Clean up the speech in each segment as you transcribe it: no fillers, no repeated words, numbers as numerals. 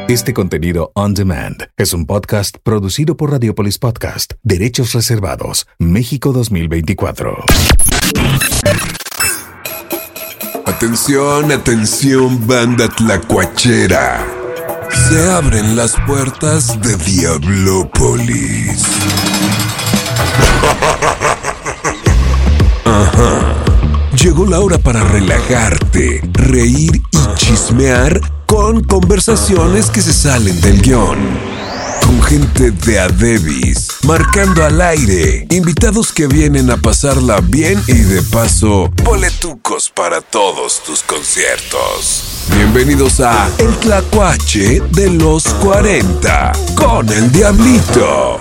Este contenido on demand es un podcast producido por Radiopolis Podcast. Derechos reservados. México 2024. Atención, atención, banda tlacuachera. Se abren las puertas de Diablópolis. Ajá. Llegó la hora para relajarte, reír y chismear con conversaciones que se salen del guión. Con gente de a debis, marcando al aire, invitados que vienen a pasarla bien y de paso, boletucos para todos tus conciertos. Bienvenidos a El Tlacuache de los 40 con el Diablito.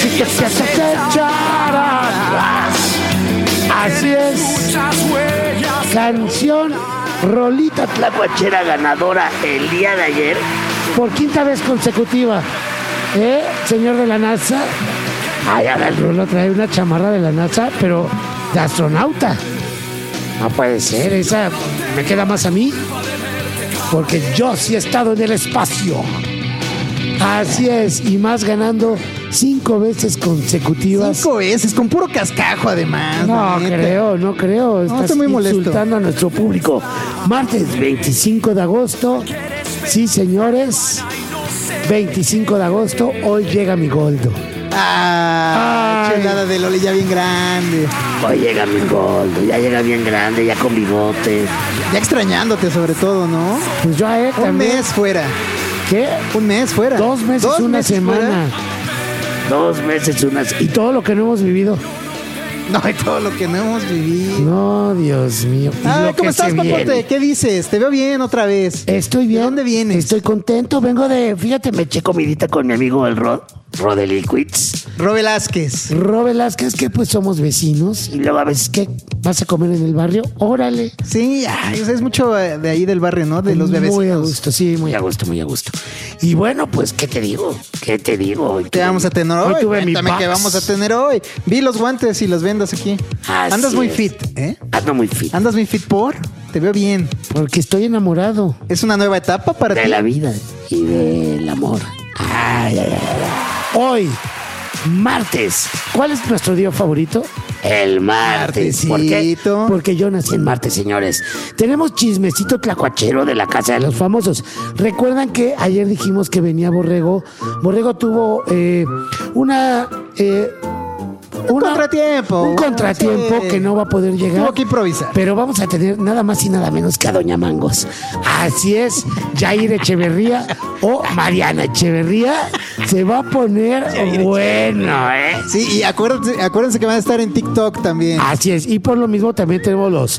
Así es. Canción, rolita tlacuachera ganadora el día de ayer por quinta vez consecutiva. Señor de la NASA. Ay, ahora el Rulo trae una chamarra de la NASA, pero de astronauta. No puede ser, esa me queda más a mí, porque yo sí he estado en el espacio. Así es, y más ganando 5 veces consecutivas. 5 veces, con puro cascajo además. No creo. Estás muy molesto. Insultando a nuestro público. Martes 25 de agosto. Sí, señores. 25 de agosto, hoy llega mi Goldo. Chelada de Loli ya bien grande. Hoy llega mi Goldo, ya llega bien grande, ya con bigote. Ya extrañándote sobre todo, ¿no? Pues yo también. Un mes fuera. ¿Qué? Un mes fuera. 2 meses, una semana. Fuera. 2 meses, y todo lo que no hemos vivido. No, y todo lo que no hemos vivido. No, Dios mío. ¿Cómo estás, papote? ¿Qué dices? Te veo bien otra vez. Estoy bien. ¿De dónde vienes? Estoy contento. Vengo fíjate, me eché comidita con mi amigo el Rod de Liquids. Ro Velázquez, que pues somos vecinos. Y luego a veces, ¿qué? ¿Vas a comer en el barrio? Órale. Sí, es mucho de ahí del barrio, ¿no? De los bebés. Muy a gusto, sí, muy a gusto. Y bueno, pues, ¿qué te digo? Hoy ¿Qué vamos a tener hoy? Cuéntame qué vamos a tener hoy. Vi los guantes y los vendas aquí. Andas muy fit, ¿eh? Ando muy fit. ¿Andas muy fit por? Te veo bien. Porque estoy enamorado. ¿Es una nueva etapa para ti? De la vida y del amor. Ay. Hoy, martes. ¿Cuál es nuestro día favorito? El martes. ¿Por qué? Porque yo nací en martes, señores. Tenemos chismecito tlacuachero de la Casa de los Famosos. ¿Recuerdan que ayer dijimos que venía Borrego? Borrego tuvo un contratiempo sí, que no va a poder llegar. Tuvo que improvisar. Pero vamos a tener nada más y nada menos que a Doña Mangos. Así es, Jair Echeverría o Mariana Echeverría se va a poner bueno, ¿eh? Sí, y acuérdense que van a estar en TikTok también. Así es, y por lo mismo también tenemos los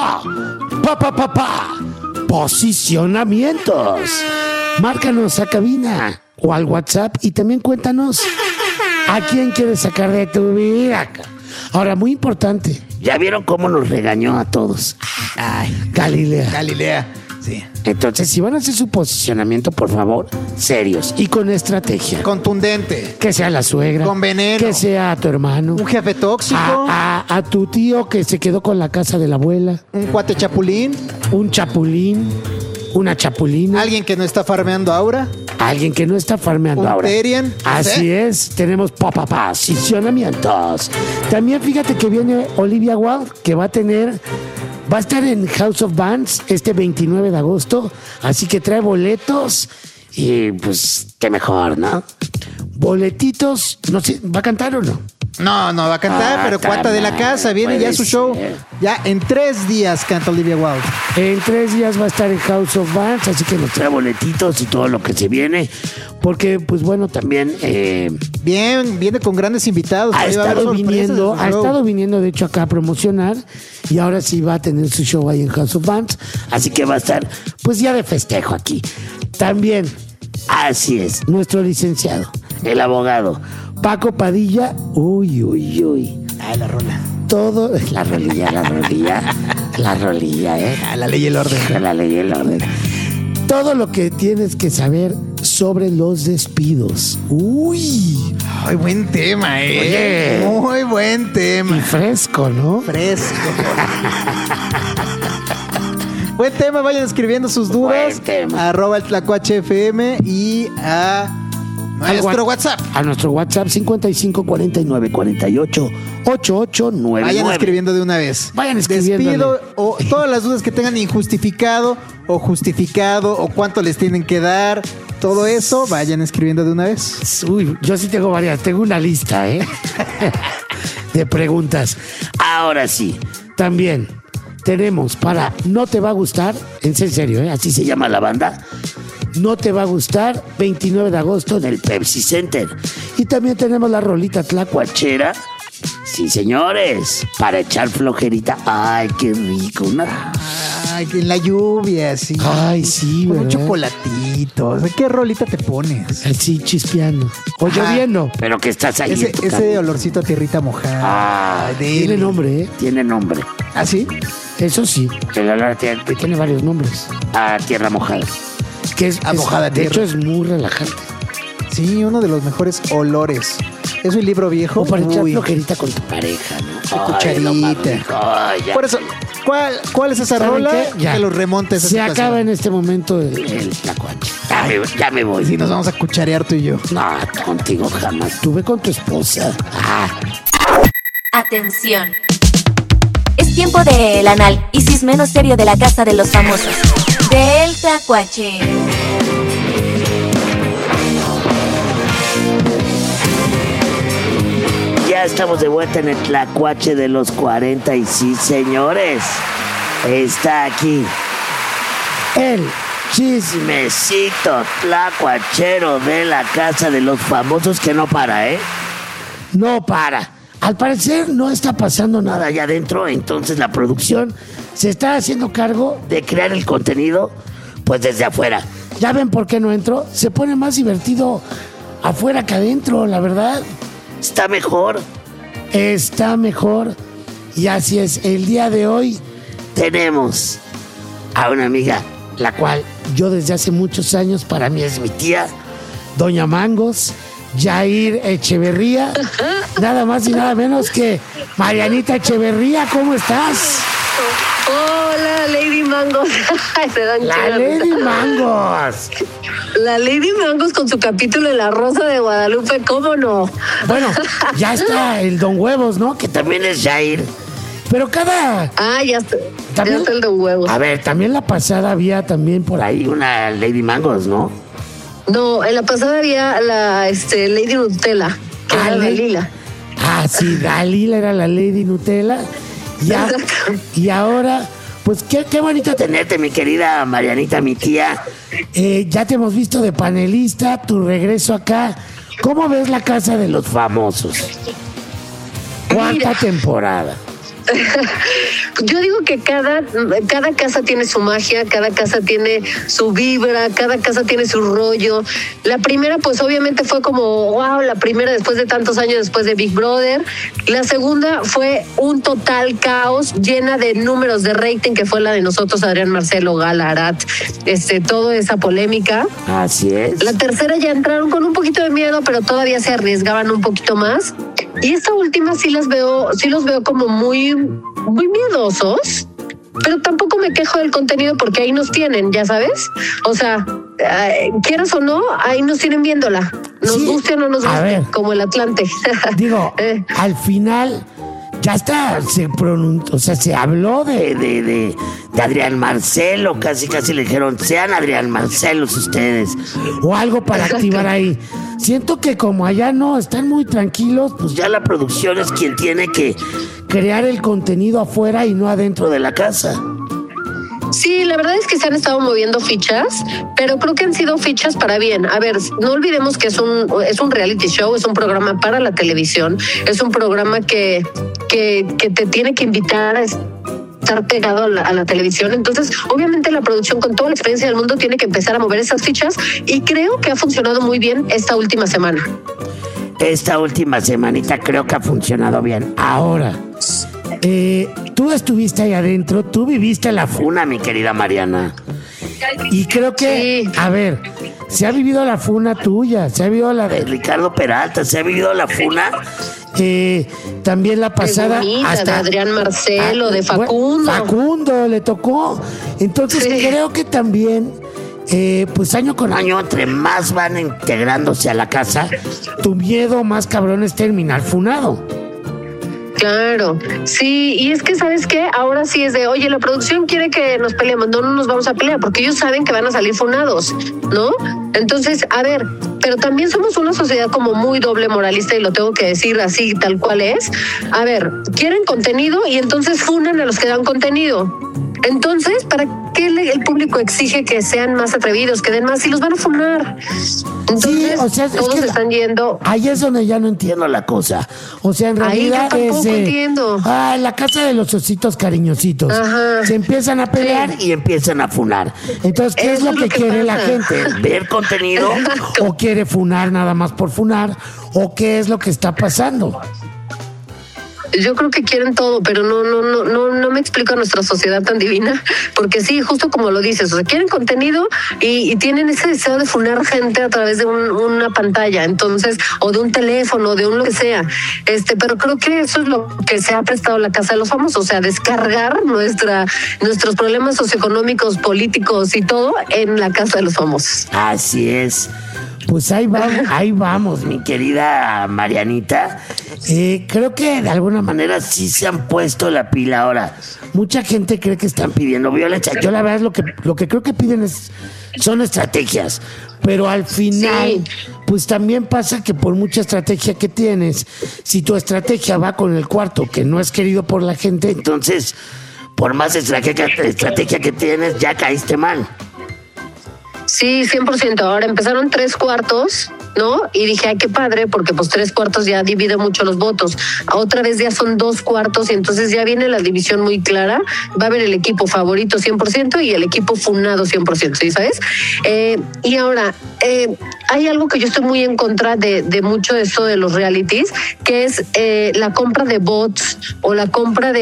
posicionamientos. Márcanos a cabina o al WhatsApp y también cuéntanos ¿a quién quieres sacar de tu vida? Ahora, muy importante. ¿Ya vieron cómo nos regañó a todos? Ay, Galilea. Sí. Entonces, si van a hacer su posicionamiento, por favor, serios y con estrategia. Contundente. Que sea la suegra. Con veneno. Que sea tu hermano. Un jefe tóxico. A tu tío que se quedó con la casa de la abuela. Un cuate chapulín. Un chapulín. Una chapulina. Alguien que no está farmeando ahora. Alguien que no está farmeando ahora. Terian. Así es, tenemos posicionamientos. También fíjate que viene Olivia Wilde, que va a estar en House of Bands este 29 de agosto. Así que trae boletos y pues qué mejor, ¿no? Boletitos, no sé, ¿va a cantar o no? No va a cantar, pero cuata de la casa. Viene ya su show. Ya en 3 días canta Olivia Wilde. En 3 días va a estar en House of Bands, así que nos trae boletitos y todo lo que se viene. Porque, pues bueno, también... viene con grandes invitados. Ha estado viniendo, de hecho, acá a promocionar. Y ahora sí va a tener su show ahí en House of Bands. Así que va a estar, pues ya de festejo aquí. También, así es, nuestro licenciado, el abogado Paco Padilla. Uy. La rola. Todo, la rolilla, La ley y el orden. La ley y el orden. Todo lo que tienes que saber sobre los despidos. Uy. Ay, buen tema, Oye. Muy buen tema. Y fresco, ¿no? Fresco. Buen tema, vayan escribiendo sus dudas. @ el Tlacuache FM y a nuestro WhatsApp. A nuestro WhatsApp 55 49 48 8899. Vayan escribiendo de una vez. Vayan escribiendo. Despido o todas las dudas que tengan injustificado o justificado o cuánto les tienen que dar. Todo eso, vayan escribiendo de una vez. Uy, yo sí tengo varias. Tengo una lista, de preguntas. Ahora sí, también tenemos para No Te Va a Gustar, en serio, así se llama la banda. No Te Va a Gustar, 29 de agosto en el Pepsi Center. Y también tenemos la rolita tlacuachera. Sí, señores, para echar flojerita. Ay, qué rico. Ay, en la lluvia, sí. Ay, sí, con un ¿verdad? chocolatito. O sea, ¿qué rolita te pones? Así, chispeando. O lloviendo. Pero que estás ahí. Ese olorcito a tierrita mojada. Ah, tiene nombre, Tiene nombre. ¿Ah, sí? Eso sí. Tiene varios nombres. A tierra mojada. Que es mojada de hecho, es muy relajante. Sí, uno de los mejores olores. Es un libro viejo. O para echar flojerita con tu pareja, ¿no? Cucharita. Por eso, ¿cuál es esa rola? Que los remontes. Se acaba en este momento el tlacuache. Ya me voy. Sí, nos vamos a cucharear tú y yo. No, contigo jamás. Tú ve con tu esposa. Atención. Es tiempo de El Análisis menos serio de la Casa de los Famosos. Del Tlacuache. Ya estamos de vuelta en el Tlacuache de los 40 y sí, señores, está aquí el chismecito tlacuachero de la Casa de los Famosos que no para, No para. Al parecer no está pasando nada allá adentro, entonces la producción se está haciendo cargo de crear el contenido pues desde afuera. ¿Ya ven por qué no entro? Se pone más divertido afuera que adentro, la verdad. Está mejor. Está mejor. Y así es, el día de hoy tenemos a una amiga, la cual yo desde hace muchos años, para mí es mi tía, Doña Mangos, Yair Echeverría, nada más y nada menos que Marianita Echeverría. ¿Cómo estás? Hola, Lady Mangos. La Lady Mangos. La Lady Mangos con su capítulo de La Rosa de Guadalupe, ¿cómo no? Bueno, ya está el Don Huevos, ¿no? Que también es Yair. Pero cada... Ya está. ¿También? Ya está el Don Huevos. A ver, también la pasada había también por ahí una Lady Mangos, ¿no? No, en la pasada había la Lady Nutella, que era Dalila. Sí, Dalila era la Lady Nutella. Ya, y ahora, pues qué bonito tenerte, mi querida Marianita, mi tía. Ya te hemos visto de panelista, tu regreso acá. ¿Cómo ves la Casa de los Famosos? ¿Cuánta temporada? Yo digo que cada casa tiene su magia, cada casa tiene su vibra, cada casa tiene su rollo. La primera, pues obviamente fue como, wow, la primera después de tantos años después de Big Brother. La segunda fue un total caos, llena de números de rating, que fue la de nosotros, Adrián Marcelo, Gala, Arat, toda esa polémica. Así es. La tercera ya entraron con un poquito de miedo, pero todavía se arriesgaban un poquito más. Y esta última sí los veo como muy miedosos, pero tampoco me quejo del contenido porque ahí nos tienen, ya sabes. O sea, quieras o no, ahí nos tienen viéndola. Nos guste o no nos guste, como el Atlante. Digo, al final ya está, se habló de Adrián Marcelo, casi le dijeron, sean Adrián Marcelos ustedes, o algo para activar ahí. Siento que como allá no, están muy tranquilos, pues ya la producción es quien tiene que crear el contenido afuera y no adentro de la casa. Sí, la verdad es que se han estado moviendo fichas, pero creo que han sido fichas para bien. A ver, no olvidemos que es un reality show, es un programa para la televisión, es un programa que te tiene que invitar a estar pegado a la televisión. Entonces, obviamente la producción, con toda la experiencia del mundo, tiene que empezar a mover esas fichas, y creo que ha funcionado muy bien esta última semana. Esta última semanita creo que ha funcionado bien. Ahora, tú estuviste ahí adentro, tú viviste la funa, mi querida Mariana. Y creo que, a ver, se ha vivido la funa tuya, se ha vivido la de Ricardo Peralta, se ha vivido la funa También la pasada. Hasta de Adrián Marcelo, de Facundo. Facundo le tocó. Entonces creo que también, pues año con año, entre más van integrándose a la casa, tu miedo más cabrón es terminar funado. Claro, sí, y es que, ¿sabes qué? Ahora sí es de, oye, la producción quiere que nos peleemos, no nos vamos a pelear, porque ellos saben que van a salir funados, ¿no? Entonces, a ver, pero también somos una sociedad como muy doble moralista, y lo tengo que decir así, tal cual es. A ver, quieren contenido y entonces funan a los que dan contenido. Entonces, ¿para qué el público exige que sean más atrevidos, que den más, si los van a funar? Entonces, sí, o sea, todos están yendo. Ahí es donde ya no entiendo la cosa. O sea, en realidad ahí yo tampoco entiendo. En la casa de los ositos cariñositos. Ajá. Se empiezan a pelear y empiezan a funar. Entonces, ¿qué es lo que quiere la gente? ¿Ver contenido? Exacto. ¿O quiere funar nada más por funar? ¿O qué es lo que está pasando? Yo creo que quieren todo, pero no me explico a nuestra sociedad tan divina, porque sí, justo como lo dices, o sea, quieren contenido y tienen ese deseo de funar gente a través de una pantalla, entonces, o de un teléfono, de un lo que sea, pero creo que eso es lo que se ha prestado la Casa de los Famosos, o sea, descargar nuestros problemas socioeconómicos, políticos y todo en la Casa de los Famosos. Así es. Pues ahí vamos, mi querida Marianita. Creo que de alguna manera sí se han puesto la pila ahora. Mucha gente cree que están pidiendo violencia. Yo la verdad lo que creo que piden son estrategias. Pero al final, pues también pasa que por mucha estrategia que tienes, si tu estrategia va con el cuarto que no es querido por la gente, entonces, por más estrategia que tienes, ya caíste mal. Sí, 100%. Ahora empezaron 3/4, ¿no? Y dije, ay, qué padre, porque pues 3/4 ya divide mucho los votos. Otra vez ya son 2/4 y entonces ya viene la división muy clara. Va a haber el equipo favorito 100% y el equipo funado 100%, ¿sí sabes? Y ahora, hay algo que yo estoy muy en contra de mucho de esto de los realities, que es la compra de bots o la compra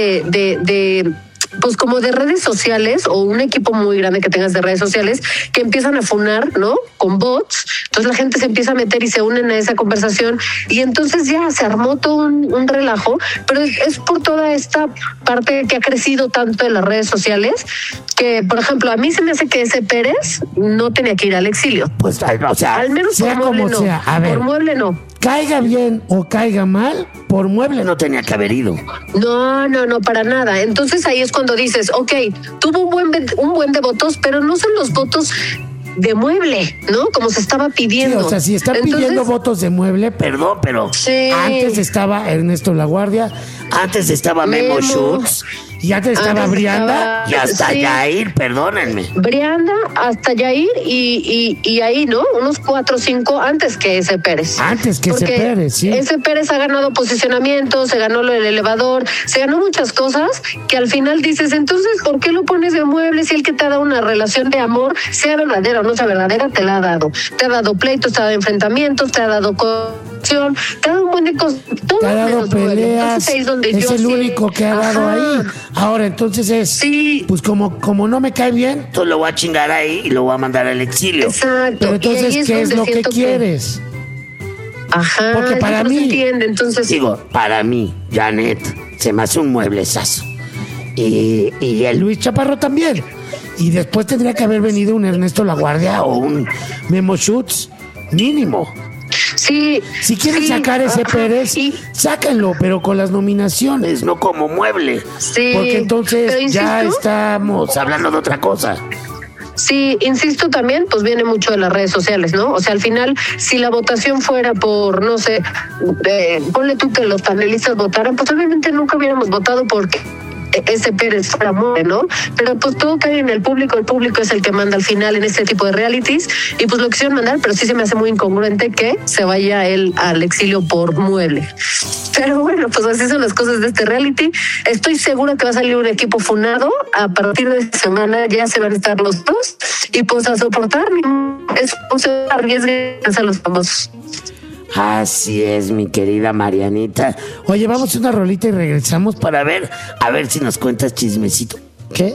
de pues como de redes sociales o un equipo muy grande que tengas de redes sociales que empiezan a funar, ¿no? Con bots. Entonces la gente se empieza a meter y se unen a esa conversación y entonces ya se armó todo un relajo, pero es por toda esta parte que ha crecido tanto en las redes sociales que, por ejemplo, a mí se me hace que ese Pérez no tenía que ir al exilio. Pues, o sea, al menos sea por mueble como no. sea. A ver, por mueble no. Caiga bien o caiga mal, por mueble no tenía que haber ido. No, para nada. Entonces ahí es cuando dices, ok, tuvo un buen de votos, pero no son los votos de mueble, ¿no? Como se estaba pidiendo. Sí, o sea, si están pidiendo votos de mueble, perdón, pero antes estaba Ernesto Laguardia, antes estaba Memo Schutz, y antes estaba Brianda y hasta Yair, perdónenme. Brianda, hasta Yair y ahí, ¿no? Unos 4 o 5 antes que ese Pérez. Antes que ese Pérez, sí. Ese Pérez ha ganado posicionamiento, se ganó lo del elevador, se ganó muchas cosas que al final dices, entonces, ¿por qué lo pones de mueble si el que te ha dado una relación de amor, sea verdadera o no sea verdadera, te la ha dado? Te ha dado pleitos, te ha dado enfrentamientos, te ha dado corrupción, te ha dado un buen de cosas. Te ha dado peleas, es el único que ha dado ahí. Ahora, entonces pues como no me cae bien, entonces lo voy a chingar ahí y lo voy a mandar al exilio. Exacto. Pero entonces, ¿qué es lo que quieres? Ajá. Porque para mí, entiende, entonces para mí, Janet se me hace un mueblezazo. Y el Luis Chaparro también. Y después tendría que haber venido un Ernesto Laguardia o un Memo Schutz, mínimo. Sí. Si quieren sacar ese Pérez, sáquenlo, pero con las nominaciones, no como mueble. Sí. Porque entonces ya estamos hablando de otra cosa. Sí, insisto también, pues viene mucho de las redes sociales, ¿no? O sea, al final, si la votación fuera por, no sé, ponle tú que los panelistas votaran, pues obviamente nunca hubiéramos votado porque ese Pérez fuera muere, ¿no? Pero pues todo cae en el público es el que manda al final en este tipo de realities y pues lo quisieron mandar, pero sí se me hace muy incongruente que se vaya él al exilio por mueble. Pero bueno, pues así son las cosas de este reality. Estoy segura que va a salir un equipo funado. A partir de esta semana ya se van a estar los dos y pues a soportar. Eso se arriesgue a los famosos. Así es, mi querida Marianita. Oye, vamos a una rolita y regresamos para ver, a ver si nos cuentas chismecito. ¿Qué?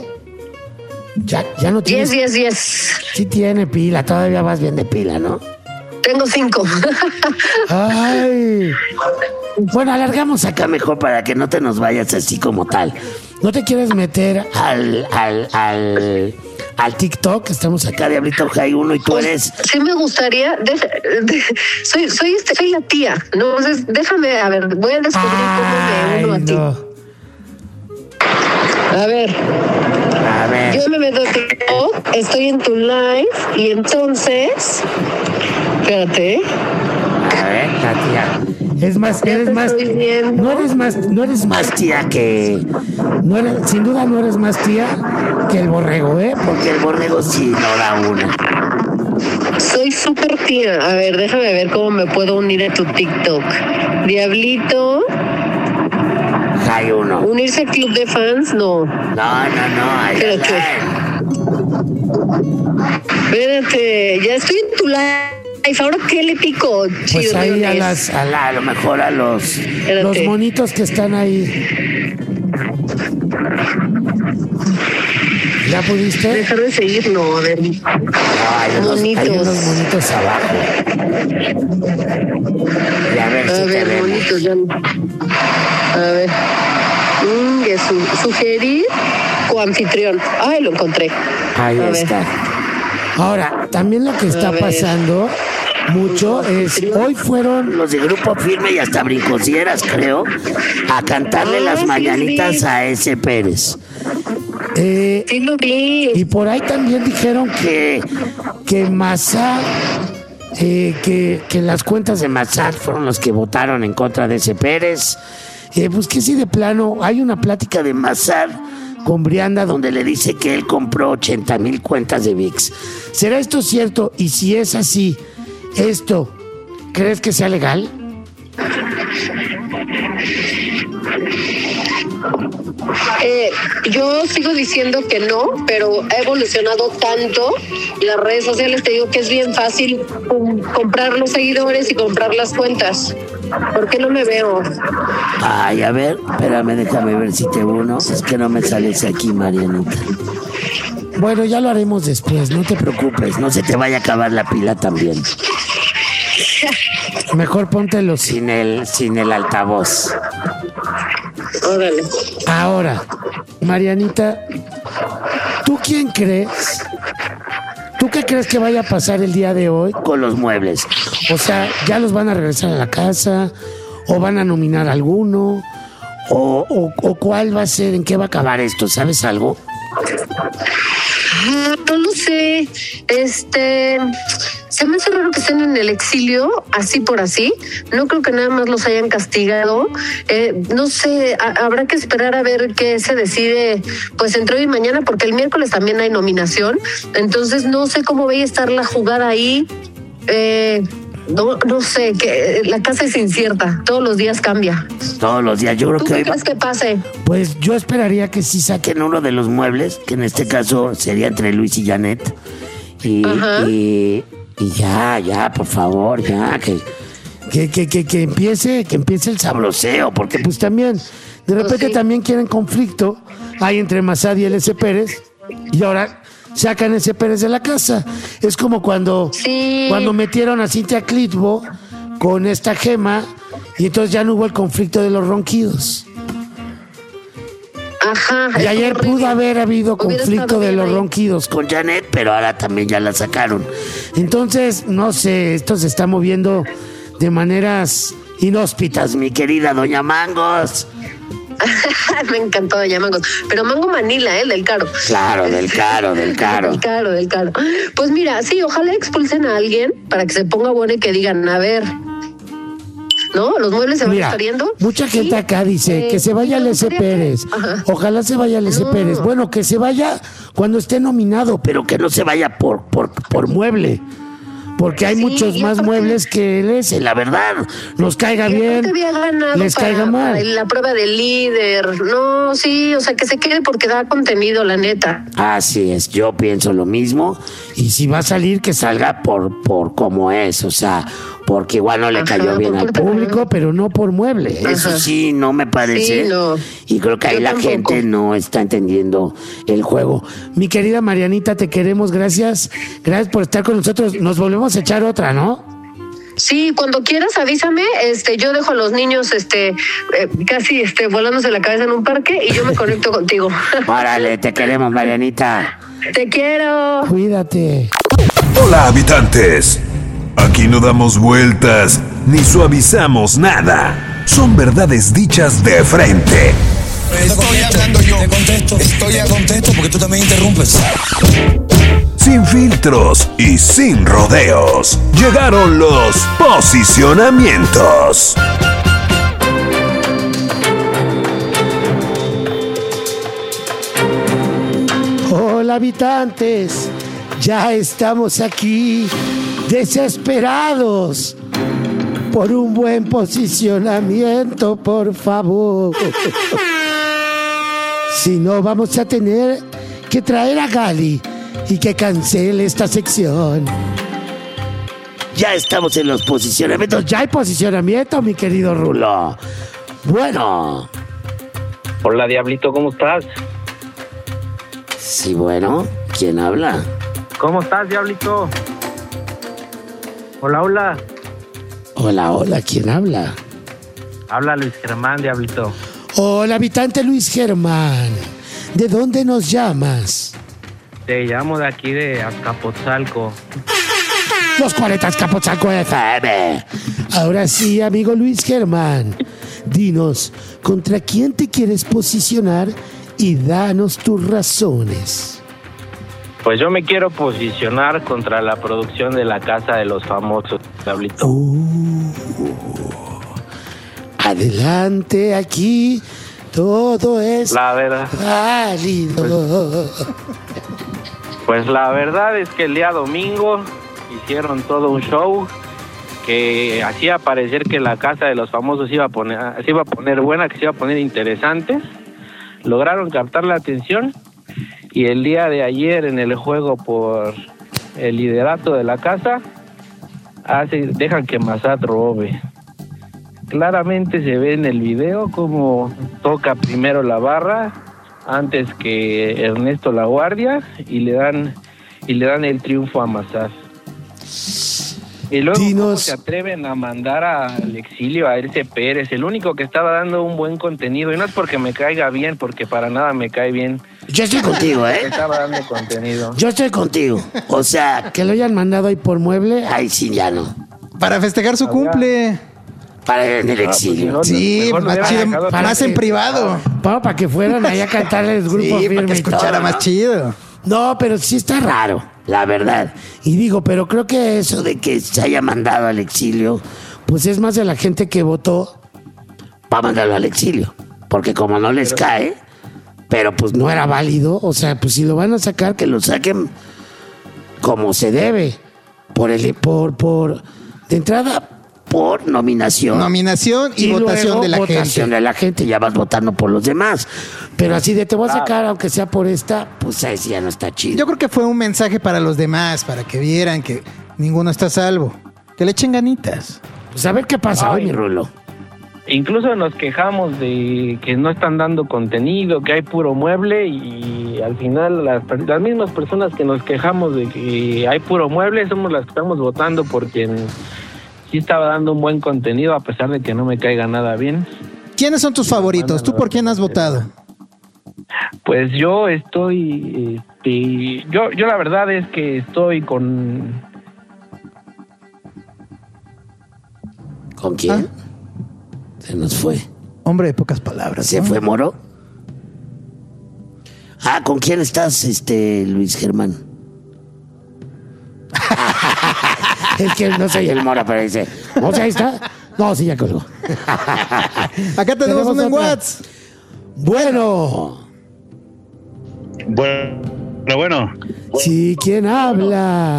Ya no tienes. Yes. Sí tiene pila, todavía vas bien de pila, ¿no? Tengo 5. Ay. Bueno, alargamos acá mejor para que no te nos vayas así como tal. ¿No te quieres meter al TikTok? Estamos acá, Diablito High 1, y tú eres... Sí me gustaría... soy la tía, ¿no? Entonces, déjame, a ver, voy a descubrir cómo me uno a ti. A ver, yo me meto a TikTok, estoy en tu live, y entonces... Espérate. A ver, la tía. Es más, no eres más tía que... sin duda no eres más tía que el borrego, ¿eh? Porque el borrego sí no da una. Soy súper tía. A ver, déjame ver cómo me puedo unir a tu TikTok. Diablito. Hay uno. ¿Unirse al club de fans? No. No. Espérate, ya estoy en tu live. ¿Ahora qué le pico? Pues ahí a lo mejor a los monitos que están ahí. ¿Ya pudiste? Dejar de seguir, no, a ver. No, hay unos monitos abajo. Y a ver, monitos, ya. A ver. Sugerir coanfitrión. Ay, lo encontré. Ahí está. Ahora, también lo que está pasando mucho es, hoy fueron los de Grupo Firme y hasta Brincosieras, creo, a cantarle las mañanitas a ese Pérez. Sí lo vi. Y por ahí también dijeron que Massad, que las cuentas de Massad fueron los que votaron en contra de ese Pérez. Pues que sí, de plano, hay una plática de Massad con Brianda donde le dice que él compró 80,000 cuentas de ViX. ¿Será esto cierto? Y si es así, ¿esto crees que sea legal? Yo sigo diciendo que no, pero ha evolucionado tanto las redes sociales, te digo que es bien fácil comprar los seguidores y comprar las cuentas. ¿Por qué no me veo? Ay, a ver, espérame, déjame ver si te uno. Es que no me sales aquí, Marianita. Bueno, ya lo haremos después, no te preocupes, no se te vaya a acabar la pila también. Mejor póntelo sin el altavoz. Órale. Ahora, Marianita, ¿tú quién crees? ¿Tú qué crees que vaya a pasar el día de hoy con los muebles? O sea, ¿ya los van a regresar a la casa? ¿O van a nominar a alguno? ¿O cuál va a ser? ¿En qué va a acabar esto? ¿Sabes algo? No lo sé. Se me hace raro que estén en el exilio, así por así. No creo que nada más los hayan castigado. No sé, habrá que esperar a ver qué se decide, pues entre hoy y mañana, porque el miércoles también hay nominación. Entonces no sé cómo vaya a estar la jugada ahí. No sé, que la casa es incierta. Todos los días cambia. Todos los días, yo creo que ¿Tú qué crees que pase? Pues yo esperaría que sí saquen uno de los muebles, que en este caso sería entre Luis y Janet. Y ya, por favor, ya, que empiece el sabroseo, porque pues también, de repente también quieren conflicto, hay entre Massad y el S. Pérez, y ahora sacan ese Pérez de la casa. Es como cuando metieron a Cintia Clitbo con esta Gema, y entonces ya no hubo el conflicto de los ronquidos. Ajá. Y ayer pudo haber habido conflicto de los ronquidos con Janet, pero ahora también ya la sacaron. Entonces, no sé, esto se está moviendo de maneras inhóspitas, mi querida Doña Mangos. Me encantó Doña Mangos. Pero Mango Manila, del caro. Claro, del caro. Del caro. Pues mira, sí, ojalá expulsen a alguien para que se ponga bueno y que digan, a ver, ¿no? Los muebles se van a estar yendo. Mucha gente acá dice que se vaya el S. Pérez. Ojalá se vaya el S. Pérez. Bueno, que se vaya cuando esté nominado, pero que no se vaya por mueble. Porque hay muchos más muebles que el S, la verdad. Nos caiga bien, les caiga mal. La prueba del líder. No, sí, o sea, que se quede porque da contenido, la neta. Así es, yo pienso lo mismo. Y si va a salir, que salga por como es, o sea, porque igual no le cayó bien al público, pero no por mueble. Eso sí, no me parece. Sí, no. Y creo que ahí la gente no está entendiendo el juego. Mi querida Marianita, te queremos, gracias. Gracias por estar con nosotros. Nos volvemos a echar otra, ¿no? Sí, cuando quieras avísame, yo dejo a los niños casi volándose la cabeza en un parque y yo me conecto contigo. Órale, te queremos, Marianita. Te quiero. Cuídate. Hola, habitantes. Aquí no damos vueltas ni suavizamos nada. Son verdades dichas de frente. Estoy hablando yo. Estoy a contexto porque tú también interrumpes. Sin filtros y sin rodeos. Llegaron los posicionamientos. Hola, habitantes. Ya estamos aquí, desesperados por un buen posicionamiento, por favor. Si no, vamos a tener que traer a Gali y que cancele esta sección. Ya estamos en los posicionamientos. Ya hay posicionamiento, mi querido Rulo. Bueno. Hola, Diablito, ¿cómo estás? Sí, bueno, ¿quién habla? ¿Cómo estás, Diablito? Hola, hola. Hola, ¿quién habla? Habla Luis Germán, Diablito. Hola, habitante Luis Germán. ¿De dónde nos llamas? Te llamo de aquí de Azcapotzalco. Los 40 Azcapotzalco FM. Ahora sí, amigo Luis Germán. Dinos, ¿contra quién te quieres posicionar? Y danos tus razones. Pues yo me quiero posicionar contra la producción de La Casa de los Famosos, Diablito. Adelante, aquí todo es La verdad. válido. Pues la verdad es que el día domingo hicieron todo un show que hacía parecer que La Casa de los Famosos se iba a poner buena, que se iba a poner interesante. Lograron captar la atención y el día de ayer en el juego por el liderato de la casa dejan que Massad robe. Claramente se ve en el video cómo toca primero la barra antes que Ernesto La Guardia y le dan el triunfo a Massad. Y luego ¿cómo se atreven a mandar al exilio a Elce Pérez, el único que estaba dando un buen contenido? Y no es porque me caiga bien, porque para nada me cae bien. Yo estoy contigo, ¿eh? Estaba dando contenido. Yo estoy contigo. O sea, Que lo hayan mandado ahí por mueble. ay, sí, ya no. Para festejar su cumple. Para en el exilio. Sí, más chido, más en privado. Para que fueran ahí a cantarle el grupo Sí, firme para que y todo, escuchara ¿no? más chido. No, pero sí está raro, La verdad. y digo, pero creo que eso Eso de que se haya mandado al exilio, pues es más de la gente que votó. va a mandarlo al exilio. Porque como no les cae, Pero pues no era válido. O sea, pues si lo van a sacar, que lo saquen como se debe. De entrada, por nominación. Nominación y votación luego de la Votación gente. de la gente, ya vas votando por los demás. pero así de te voy a sacar, aunque sea por esta. Pues ahí sí ya no está chido. Yo creo que fue un mensaje para los demás, para que vieran que ninguno está a salvo. Que le echen ganitas. Pues a ver qué pasa hoy, mi Rulo. Incluso nos quejamos de que no están dando contenido, que hay puro mueble y al final las mismas personas que nos quejamos de que hay puro mueble somos las que estamos votando por quien sí estaba dando un buen contenido a pesar de que no me caiga nada bien. ¿Quiénes son tus favoritos? ¿Tú por quién has votado? Pues yo estoy, yo la verdad es que estoy con... ¿Con quién? Se nos fue. Hombre de pocas palabras. ¿Se ¿no? fue Moro? Ah, ¿con quién estás, Luis Germán? Es que no soy el Mora, pero dice. O sea, ahí está. No, sí, ya colgó. Acá tenemos uno en otra. WhatsApp. Bueno. Bueno. Sí, ¿quién habla?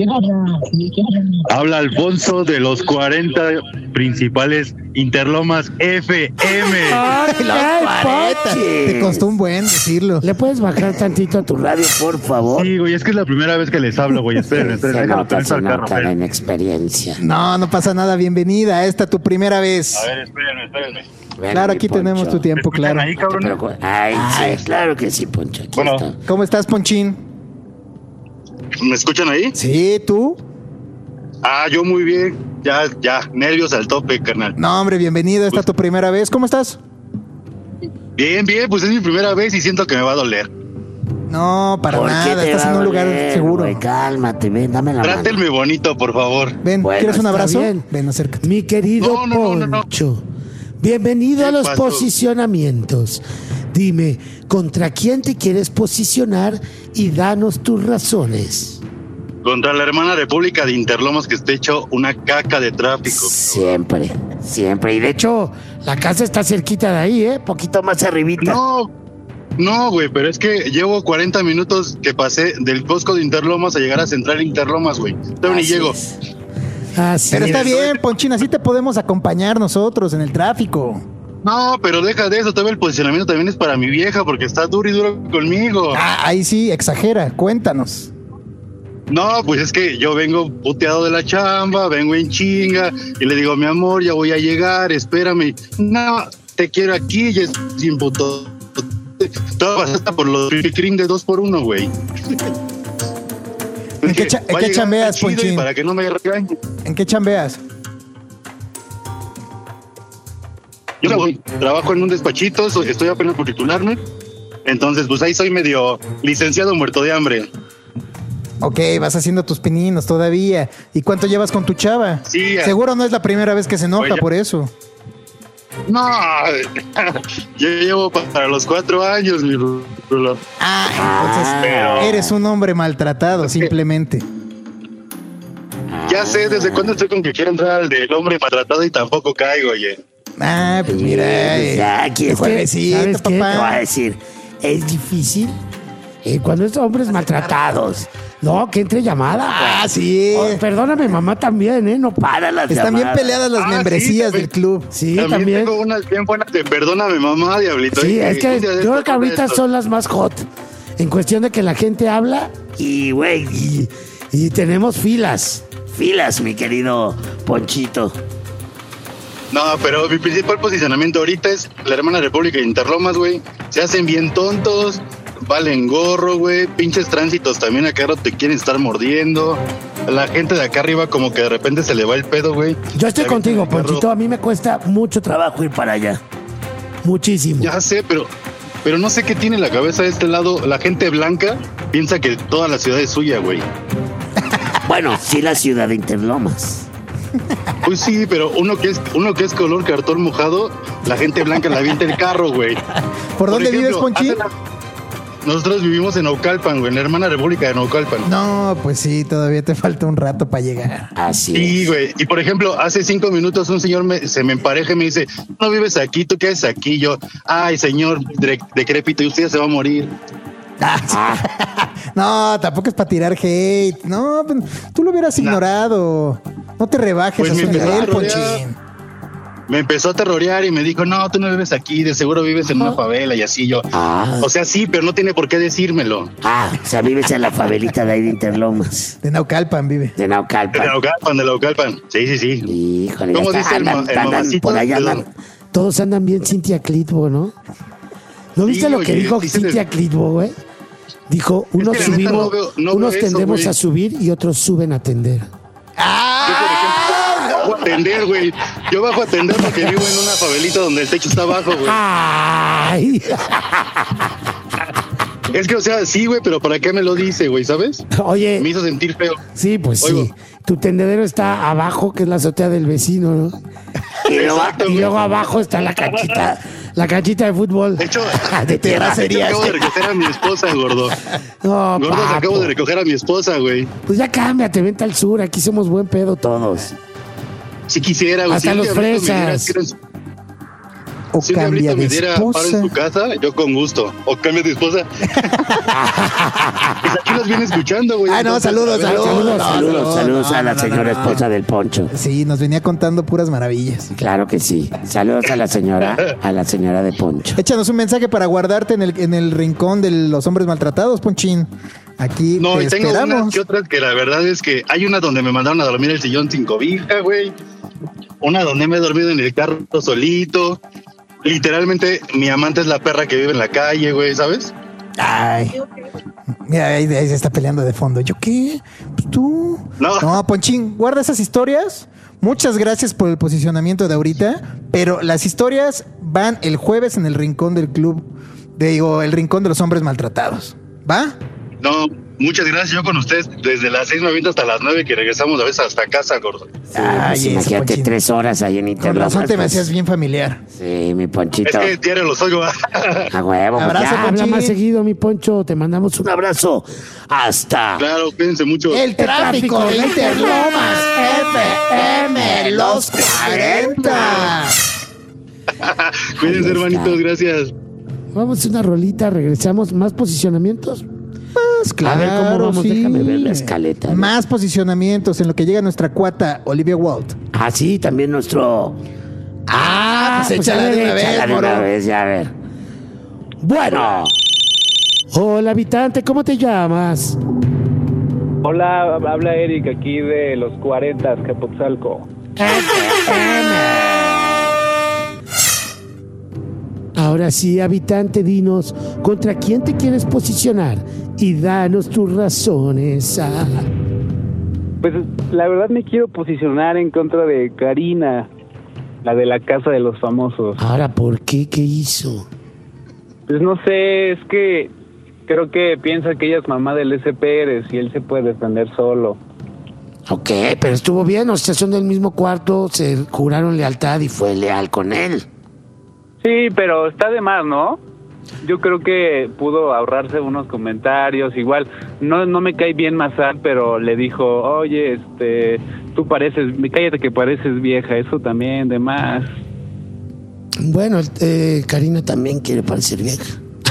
Habla Alfonso de los 40 principales Interlomas FM. ¡Ay, Te costó un buen decirlo. ¿Le puedes bajar tantito a tu radio, por favor? Sí, güey, es que es la primera vez que les hablo, güey. Esperen, Se déjalo nota al carro. la inexperiencia. No pasa nada. Bienvenida. Esta tu primera vez. A ver, espérenme. Ven, Claro, mi aquí Poncho. tenemos tu tiempo, claro. Ahí, cabrón. Ay, sí, claro que sí, Poncho. Aquí Bueno. está. ¿Cómo estás, Ponchín? ¿Me escuchan ahí? Sí, ¿tú? Ah, yo muy bien. Ya, nervios al tope, carnal. No, hombre, bienvenido. Esta es tu primera vez. ¿Cómo estás? Bien, pues es mi primera vez y siento que me va a doler. No, para ¿Por qué nada. te Estás va en a un lugar doler, seguro. güey? Cálmate, ven, dame la mano. Trátenme bonito, por favor. Ven, Bueno, ¿quieres un está abrazo? bien. Ven, acércate. Mi querido No. Poncho, bienvenido a ¿Qué los pasó? posicionamientos. Dime, ¿contra quién te quieres posicionar y danos tus razones? Contra la hermana República de Interlomas que está hecho una caca de tráfico. Siempre. Y de hecho, la casa está cerquita de ahí, ¿eh? Poquito más arribita. No, güey, pero es que llevo 40 minutos que pasé del Costco de Interlomas a llegar a Central Interlomas, güey. Todavía ni llego. Así Pero está es. bien, Ponchín, así te podemos acompañar nosotros en el tráfico. No, pero deja de eso, todavía el posicionamiento también es para mi vieja porque está duro y duro conmigo. Ahí sí, exagera, cuéntanos. No, pues es que yo vengo puteado de la chamba, vengo en chinga y le digo, mi amor, ya voy a llegar, espérame. No, te quiero aquí, ya es sin puto. Todo pasa por los cream de 2x1, güey. ¿En qué chambeas, chido y Ponchín? para que no me regañen. ¿En qué chambeas? Yo trabajo en un despachito, estoy apenas por titularme. Entonces, pues ahí soy medio licenciado muerto de hambre. Ok, vas haciendo tus pininos todavía. ¿Y cuánto llevas con tu chava? Sí. Seguro no es la primera vez que se enoja Oye. por eso. No, yo llevo para los 4 años, mi rulo. Entonces eres un hombre maltratado, simplemente. Ya sé desde cuándo estoy con que quiero entrar al del hombre maltratado y tampoco caigo, oye. Pues mira, Aquí qué es que, juevesito, ¿sabes qué? te voy a papá. decir, es difícil. Cuando es hombres maltratados. No, que entre llamada. Sí. Oh, perdóname, mamá también, ¿eh? No para las Están bien llamadas. peleadas las membresías del club. Sí, También también. tengo unas bien buenas de perdóname, mamá, diablito. Sí, Y es que un día de yo creo estos que ahorita esto. son las más hot. En cuestión de que la gente habla Y, güey, y tenemos filas. filas, mi querido Ponchito. No, pero mi principal posicionamiento ahorita es la hermana República de Interlomas, güey. Se hacen bien tontos, valen gorro, güey. Pinches tránsitos también acá no te quieren estar mordiendo. La gente de acá arriba como que de repente se le va el pedo, güey. Yo estoy Se contigo, avientan el carro. Ponchito. A mí me cuesta mucho trabajo ir para allá. Muchísimo. Ya sé, pero no sé qué tiene la cabeza de este lado. La gente blanca piensa que toda la ciudad es suya, güey. Bueno, sí, la ciudad de Interlomas. Pues sí, pero uno que es color cartón mojado, la gente blanca la avienta el carro, güey. ¿Por dónde vives, Ponchín? Nosotros vivimos en Naucalpan, güey, en la hermana República de Naucalpan. No, pues sí, todavía te falta un rato para llegar. Así Sí, güey. Y por ejemplo, hace 5 minutos un señor se me empareja y me dice, no vives aquí, ¿tú qué haces aquí? Yo, ay, señor decrépito, y usted ya se va a morir. No, tampoco es para tirar hate. No, tú lo hubieras ignorado. No te rebajes Pues a me su empezó a nivel, rodear. Ponchín. Me empezó a terrorear y me dijo, no, tú no vives aquí, de seguro vives en una favela y así yo. O sea, sí, pero no tiene por qué decírmelo. O sea, vives en la favelita de ahí de Interlomas. De Naucalpan vive. De Naucalpan. De Naucalpan. Sí. Híjole, ¿Cómo ya dice el andan mamacito? por allá Perdón. andan. Todos andan bien Cintia Clitbo, ¿no? ¿No viste Sí, lo que oye, dijo dicen Cintia Clitbo, güey? Dijo, unos que la neta subimos, no veo unos eso, tendemos güey. a subir y otros suben a tender. Yo, por ejemplo, bajo a atender, güey. Yo bajo a atender porque vivo en una favelita donde el techo está bajo, güey. ¡Ay! Es que, o sea, sí, güey, pero ¿para qué me lo dice, güey, sabes? Oye. Me hizo sentir feo. Sí, pues Oigo. sí. Tu tendedero está abajo, que es la azotea del vecino, ¿no? Exacto, Y güey. luego abajo está la canchita de fútbol. De hecho, de terracería. acabo de recoger a mi esposa, gordo. No, Gordo, papo. acabo de recoger a mi esposa, güey. Pues ya cámbiate, vente al sur, aquí somos buen pedo todos. Si quisiera, güey. Hasta si un los diablito me diera fresas. tiro en su- O Si un cambia diablito de me diera paro esposa. en su casa, yo con gusto. O cambia de esposa. Pues aquí nos viene escuchando, güey. Ah, no, Entonces, saludos, a ver, saludos. Saludos a la no, señora no. esposa del Poncho. Sí, nos venía contando puras maravillas. Claro que sí. Saludos a la señora de Poncho. Échanos un mensaje para guardarte en el rincón de los hombres maltratados, Ponchín. Aquí No, te y tengo esperamos. unas que otras que la verdad es que hay una donde me mandaron a dormir el sillón sin cobija, güey. Una donde me he dormido en el carro solito. Literalmente, mi amante es la perra que vive en la calle, güey, ¿sabes? Ay. Mira, ahí se está peleando de fondo. ¿Yo qué? Pues tú. No. No, Ponchín, guarda esas historias Muchas gracias por el posicionamiento de ahorita, pero las historias van el jueves en el rincón del club, el rincón de los hombres maltratados. ¿Va? No, muchas gracias. Yo con ustedes desde las 6 me aviento hasta las 9 que regresamos a veces hasta casa, gordo. Pues imagínate 3 horas ahí en Con razón Interlomas. te me hacías bien familiar. Sí, mi Ponchito. Es que diario los oigo. A huevo. Abrazo, ya. Habla más seguido, mi Poncho. Te mandamos un abrazo. Hasta. Claro, cuídense mucho. El tráfico de Interlomas FM los 40. Cuídense, hermanitos, gracias. Vamos a una rolita, regresamos. ¿Más posicionamientos? Más, claro, A ver cómo vamos, sí. déjame ver la escaleta. Más posicionamientos en lo que llega nuestra cuata Olivia Walt. Ah, sí, también nuestro. Pues échala de una vez, échala de moro. una vez, ya a ver. Bueno. Hola, habitante, ¿cómo te llamas? Hola, habla Eric aquí de los 40, Capotzalco. Ahora sí, habitante, dinos, ¿contra quién te quieres posicionar? Y danos tus razones. Pues la verdad me quiero posicionar en contra de Karina, la de la Casa de los Famosos. Ahora, ¿por qué? ¿Qué hizo? Pues no sé, es que creo que piensa que ella es mamá del S. Pérez y él se puede defender solo. Ok, pero estuvo bien, o sea, son del mismo cuarto, se juraron lealtad y fue leal con él. Sí, pero está de más, ¿no? Yo creo que pudo ahorrarse unos comentarios. Igual, no me cae bien Massad, pero le dijo, oye, tú pareces, cállate que pareces vieja, eso también, de más. Bueno, Karina también quiere parecer vieja.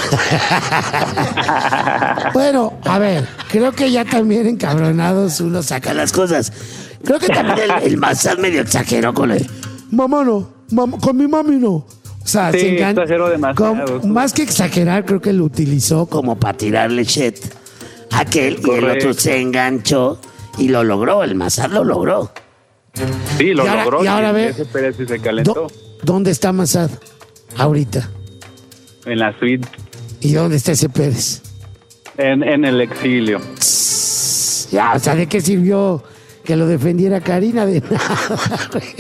Bueno, a ver, creo que ya también encabronados uno saca las cosas. Creo que también el Massad medio exageró con él. Mamá no, con mi mami no. O sea, Sí, exageró demasiado. Más que exagerar, creo que lo utilizó como para tirarle shit a aquel y el otro se enganchó y lo logró, el Massad lo logró. Sí, lo Y ahora- logró. y ahora ve- S. Pérez sí se calentó ¿Dónde está Massad ahorita? en la suite, ¿Y dónde está ese Pérez? en el exilio. Ya, o sea, ¿de qué sirvió que lo defendiera Karina? De nada, güey.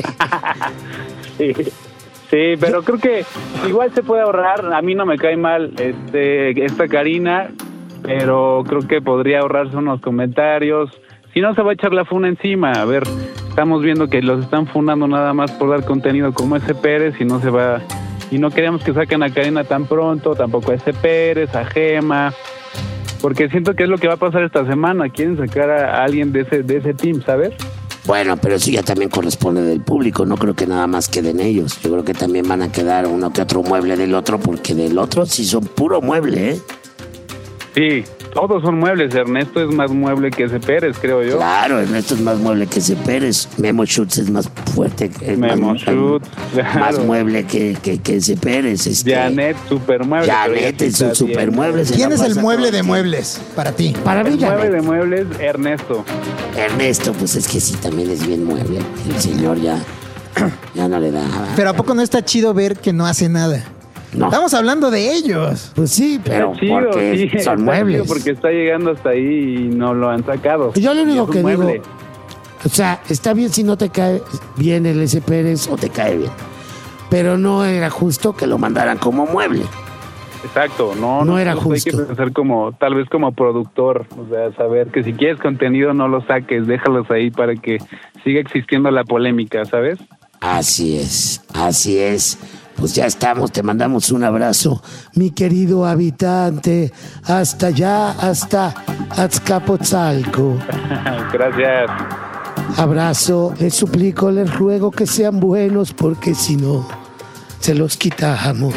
Sí, pero creo que igual se puede ahorrar. A mí no me cae mal esta Karina, pero creo que podría ahorrarse unos comentarios. Si no, se va a echar la funa encima. A ver, estamos viendo que los están funando nada más por dar contenido como S. Pérez y no se va. Y no queremos que saquen a Karina tan pronto, tampoco a S. Pérez, a Gema, porque siento que es lo que va a pasar esta semana. Quieren sacar a alguien de ese team, ¿sabes? Bueno, pero eso ya también corresponde del público. No creo que nada más queden ellos. Yo creo que también van a quedar uno que otro mueble del otro, porque del otro sí son puro mueble, ¿eh? Sí, todos son muebles. Ernesto es más mueble que ese Pérez, creo yo. Claro, Ernesto es más mueble que ese Pérez. Memo Schutz es más fuerte. Memo Schutz, claro. Más mueble que ese Pérez. Janet, super mueble. Janet es un super mueble. ¿Quién es el mueble de muebles para ti? Para mí, El mueble Janet. de muebles, Ernesto. Ernesto, pues es que sí, también es bien mueble. El señor ya no le da. Pero ¿a poco no está chido ver que no hace nada? No. Estamos hablando de ellos. Pues sí, Pero Está chido, porque sí, está son muebles. chido porque está llegando hasta ahí y no lo han sacado. yo lo único Y es un que mueble. digo, o sea, está bien si no te cae bien el S. Pérez O te cae bien. pero no era justo que lo mandaran como mueble. Exacto, no No era Hay justo. que pensar tal vez como productor, o sea, saber que si quieres contenido no lo saques, déjalos ahí para que siga existiendo la polémica, ¿sabes? Así es, así es. Pues ya estamos, te mandamos un abrazo. Mi querido habitante, hasta allá, hasta Azcapotzalco. Gracias. Abrazo, les suplico, les ruego que sean buenos porque si no, se los quitamos.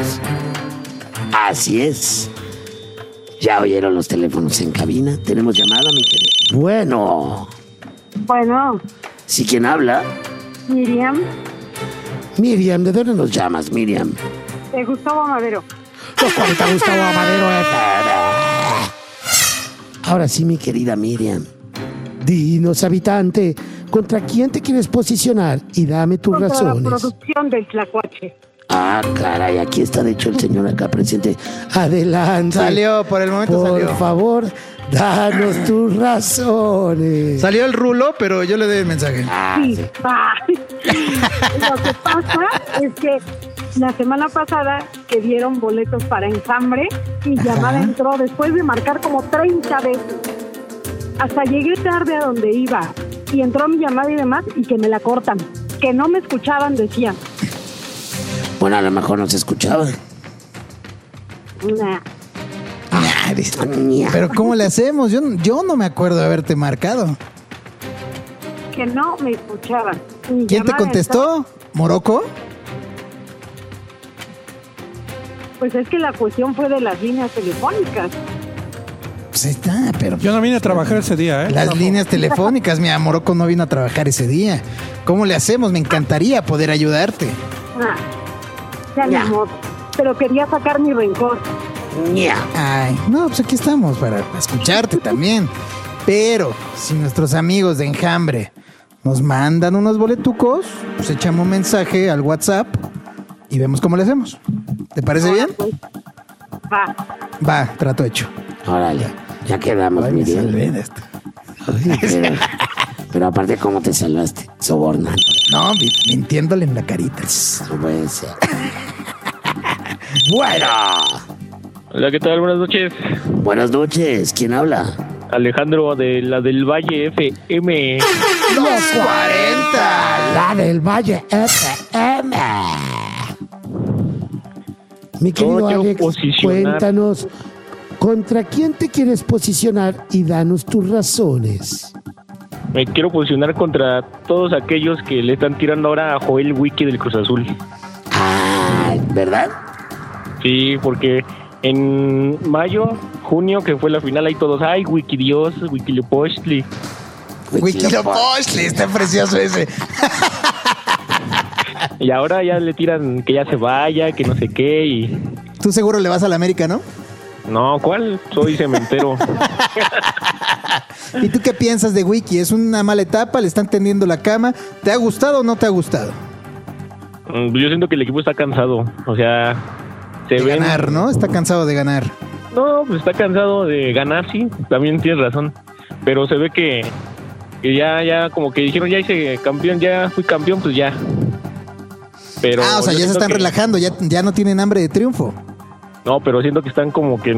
Así es. Ya oyeron los teléfonos en cabina. Tenemos llamada, mi querido. Bueno, Bueno, ¿sí quién habla? Miriam, Miriam, ¿de dónde nos llamas, Miriam? de Gustavo Madero. Los 40 Gustavo Amadero. Ahora sí, mi querida Miriam. Dinos, habitante, ¿contra quién te quieres posicionar? Y dame tus Contra la razones. producción del Tlacuache. Ah, caray, aquí está de hecho el señor acá presente. Adelante. Salió, por el momento salió. Por favor, danos tus razones. Salió el rulo, pero yo le doy el mensaje. Sí. Lo que pasa es que la semana pasada que dieron boletos para Enjambre y llamada entró después de marcar como 30 veces. Hasta llegué tarde a donde iba y entró mi llamada y demás y que me la cortan. Que no me escuchaban, decían. Bueno, a lo mejor no se escuchaba. Nah. Pero ¿cómo le hacemos? Yo no me acuerdo de haberte marcado. Que no me escuchaban. Mi ¿Quién te llamada contestó? ¿Moroco? Pues es que la cuestión fue de las líneas telefónicas. Pues ahí está, pero... Yo no vine a trabajar ese día, ¿eh? Las líneas telefónicas, mira, Moroco no vino a trabajar ese día. ¿Cómo le hacemos? Me encantaría poder ayudarte. Ya ni modo. Pero quería sacar mi rencor. Ay, no, pues aquí estamos para escucharte también. Pero si nuestros amigos de Enjambre nos mandan unos boletucos, pues echamos un mensaje al WhatsApp y vemos cómo le hacemos. ¿Te parece bien? Va, trato hecho. Órale, ya quedamos, Ay, Miriam. me salvé de esto. Pero aparte, ¿cómo te salvaste? Sobornando. No, mintiéndole en la carita. No puede ser. Bueno. Hola, ¿qué tal? Buenas noches. Buenas noches. ¿Quién habla? Alejandro de la del Valle FM. Los 40. La del Valle FM. Mi querido Alex, cuéntanos, ¿contra quién te quieres posicionar y danos tus razones? Me quiero posicionar contra todos aquellos que le están tirando ahora a Joel Wiki del Cruz Azul. Ah, ¿verdad? Sí, porque en mayo, junio, que fue la final, ahí todos, ay, Wiki Dios, Wiki Lepochtli. Wiki Lepochtli, está precioso ese. Y ahora ya le tiran que ya se vaya, que no sé qué, y... Tú seguro le vas a la América, ¿no? No, ¿cuál? Soy cementero. ¿Y tú qué piensas de Wiki? ¿Es una mala etapa? ¿Le están tendiendo la cama? ¿Te ha gustado o no te ha gustado? Yo siento que el equipo está cansado, o sea... de ganar, ¿no? Está cansado de ganar. No, pues está cansado de ganar, sí, también tienes razón. Pero se ve que ya como que dijeron, ya hice campeón, ya fui campeón, pues ya. Pero o sea, ya se están relajando, ya no tienen hambre de triunfo. No, pero siento que están como que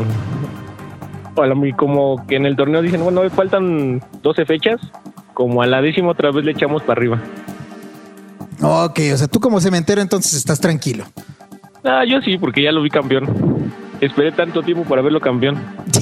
como que en el torneo dicen, bueno, faltan 12 fechas, como a la 10ª otra vez le echamos para arriba. Ok, o sea, tú como cementero entonces estás tranquilo. Ah, yo sí, porque ya lo vi campeón. Esperé tanto tiempo para verlo campeón.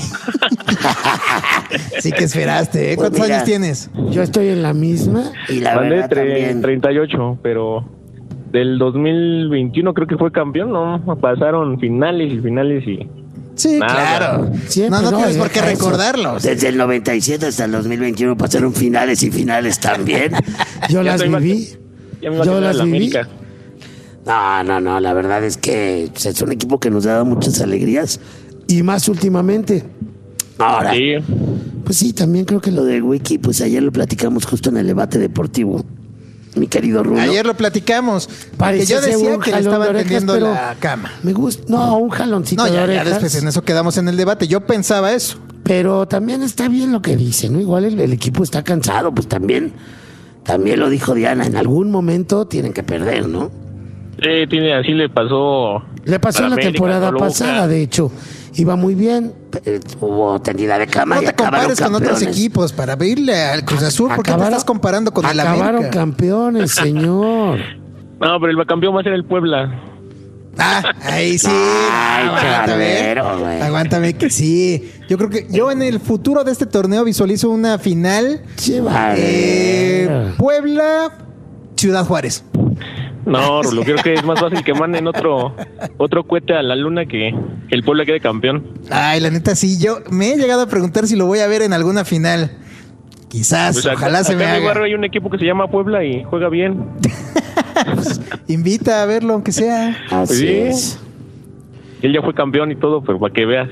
Sí que esperaste, ¿eh? ¿Cuántos años tienes? Yo estoy en la misma. Y la verdad también. 38, pero del 2021 creo que fue campeón, ¿no? Pasaron finales y... Sí, nada. claro. Siempre, no tienes por qué recordarlos. Desde el 97 hasta el 2021 pasaron finales y finales también. Yo las viví. Yo las viví. No, la verdad es que es un equipo que nos ha dado muchas alegrías. Y más últimamente. Ahora, sí. Pues sí, también creo que lo de Wiki, pues ayer lo platicamos justo en el debate deportivo. Mi querido Rulo. Ayer lo platicamos. Que yo decía que le estaban tendiendo la cama. Me gusta. No, un jaloncito de orejas. Ya después en eso quedamos en el debate. Yo pensaba eso. Pero también está bien lo que dice, ¿no? Igual el equipo está cansado, pues también lo dijo Diana. En algún momento tienen que perder, ¿no? Así le pasó. Le pasó la temporada pasada, de hecho. Iba muy bien. Hubo tendida de cama. No y te compares con otros equipos para irle al Cruz Azul. ¿Por qué te estás comparando con el América? Acabaron campeones, señor. No, pero el campeón va a ser el Puebla. Ahí sí. Aguántame que sí. Yo creo que yo en el futuro de este torneo visualizo una final. Puebla, Ciudad Juárez. No, Rulo, creo que es más fácil que manden otro cohete a la luna que el Puebla quede campeón. Ay, la neta sí, yo me he llegado a preguntar si lo voy a ver en alguna final. Quizás, pues ojalá se me haga. En mi barrio hay un equipo que se llama Puebla y juega bien. Pues, invita a verlo, aunque sea. Así es. Él ya fue campeón y todo, pero para que veas.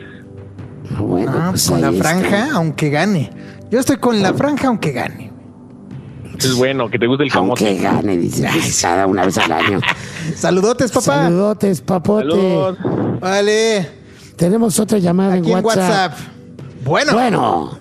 Bueno, pues con la franja, aunque gane. Yo estoy con la franja, aunque gane. Es bueno, que te guste el camote. Aunque gane, dice, cada una vez al año. Saludotes, papá. Saludotes, papote. Salud. Vale. Tenemos otra llamada Aquí en WhatsApp. Bueno.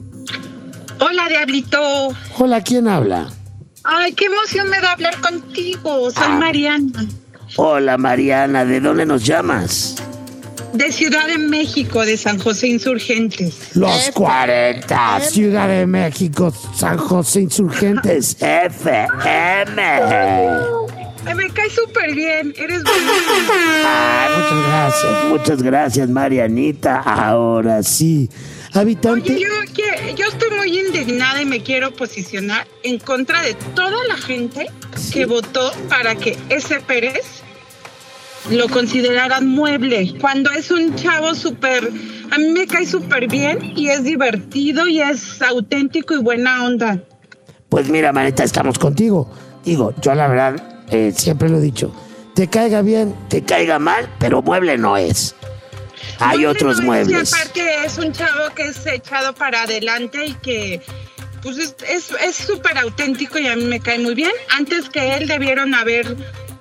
Hola, Diablito. Hola, ¿quién habla? Ay, qué emoción me da hablar contigo. Soy Mariana, Hola, Mariana, ¿de dónde nos llamas? de Ciudad de México, de San José Insurgentes. Los 40. Ciudad de México, San José Insurgentes. FM. Ay, me cae súper bien. Eres buenísimo. Muchas gracias. Muchas gracias, Marianita. Ahora sí. Habitante. Oye, yo estoy muy indignada y me quiero posicionar en contra de toda la gente que votó para que ese Pérez lo consideraran mueble. Cuando es un chavo súper... A mí me cae súper bien y es divertido y es auténtico y buena onda. Pues mira, Manita, estamos contigo. Digo, yo la verdad, siempre lo he dicho. Te caiga bien, te caiga mal, pero mueble no es. Hay Mueble otros no es, muebles. Y aparte es un chavo que es echado para adelante y que pues es súper auténtico y a mí me cae muy bien. Antes que él debieron haber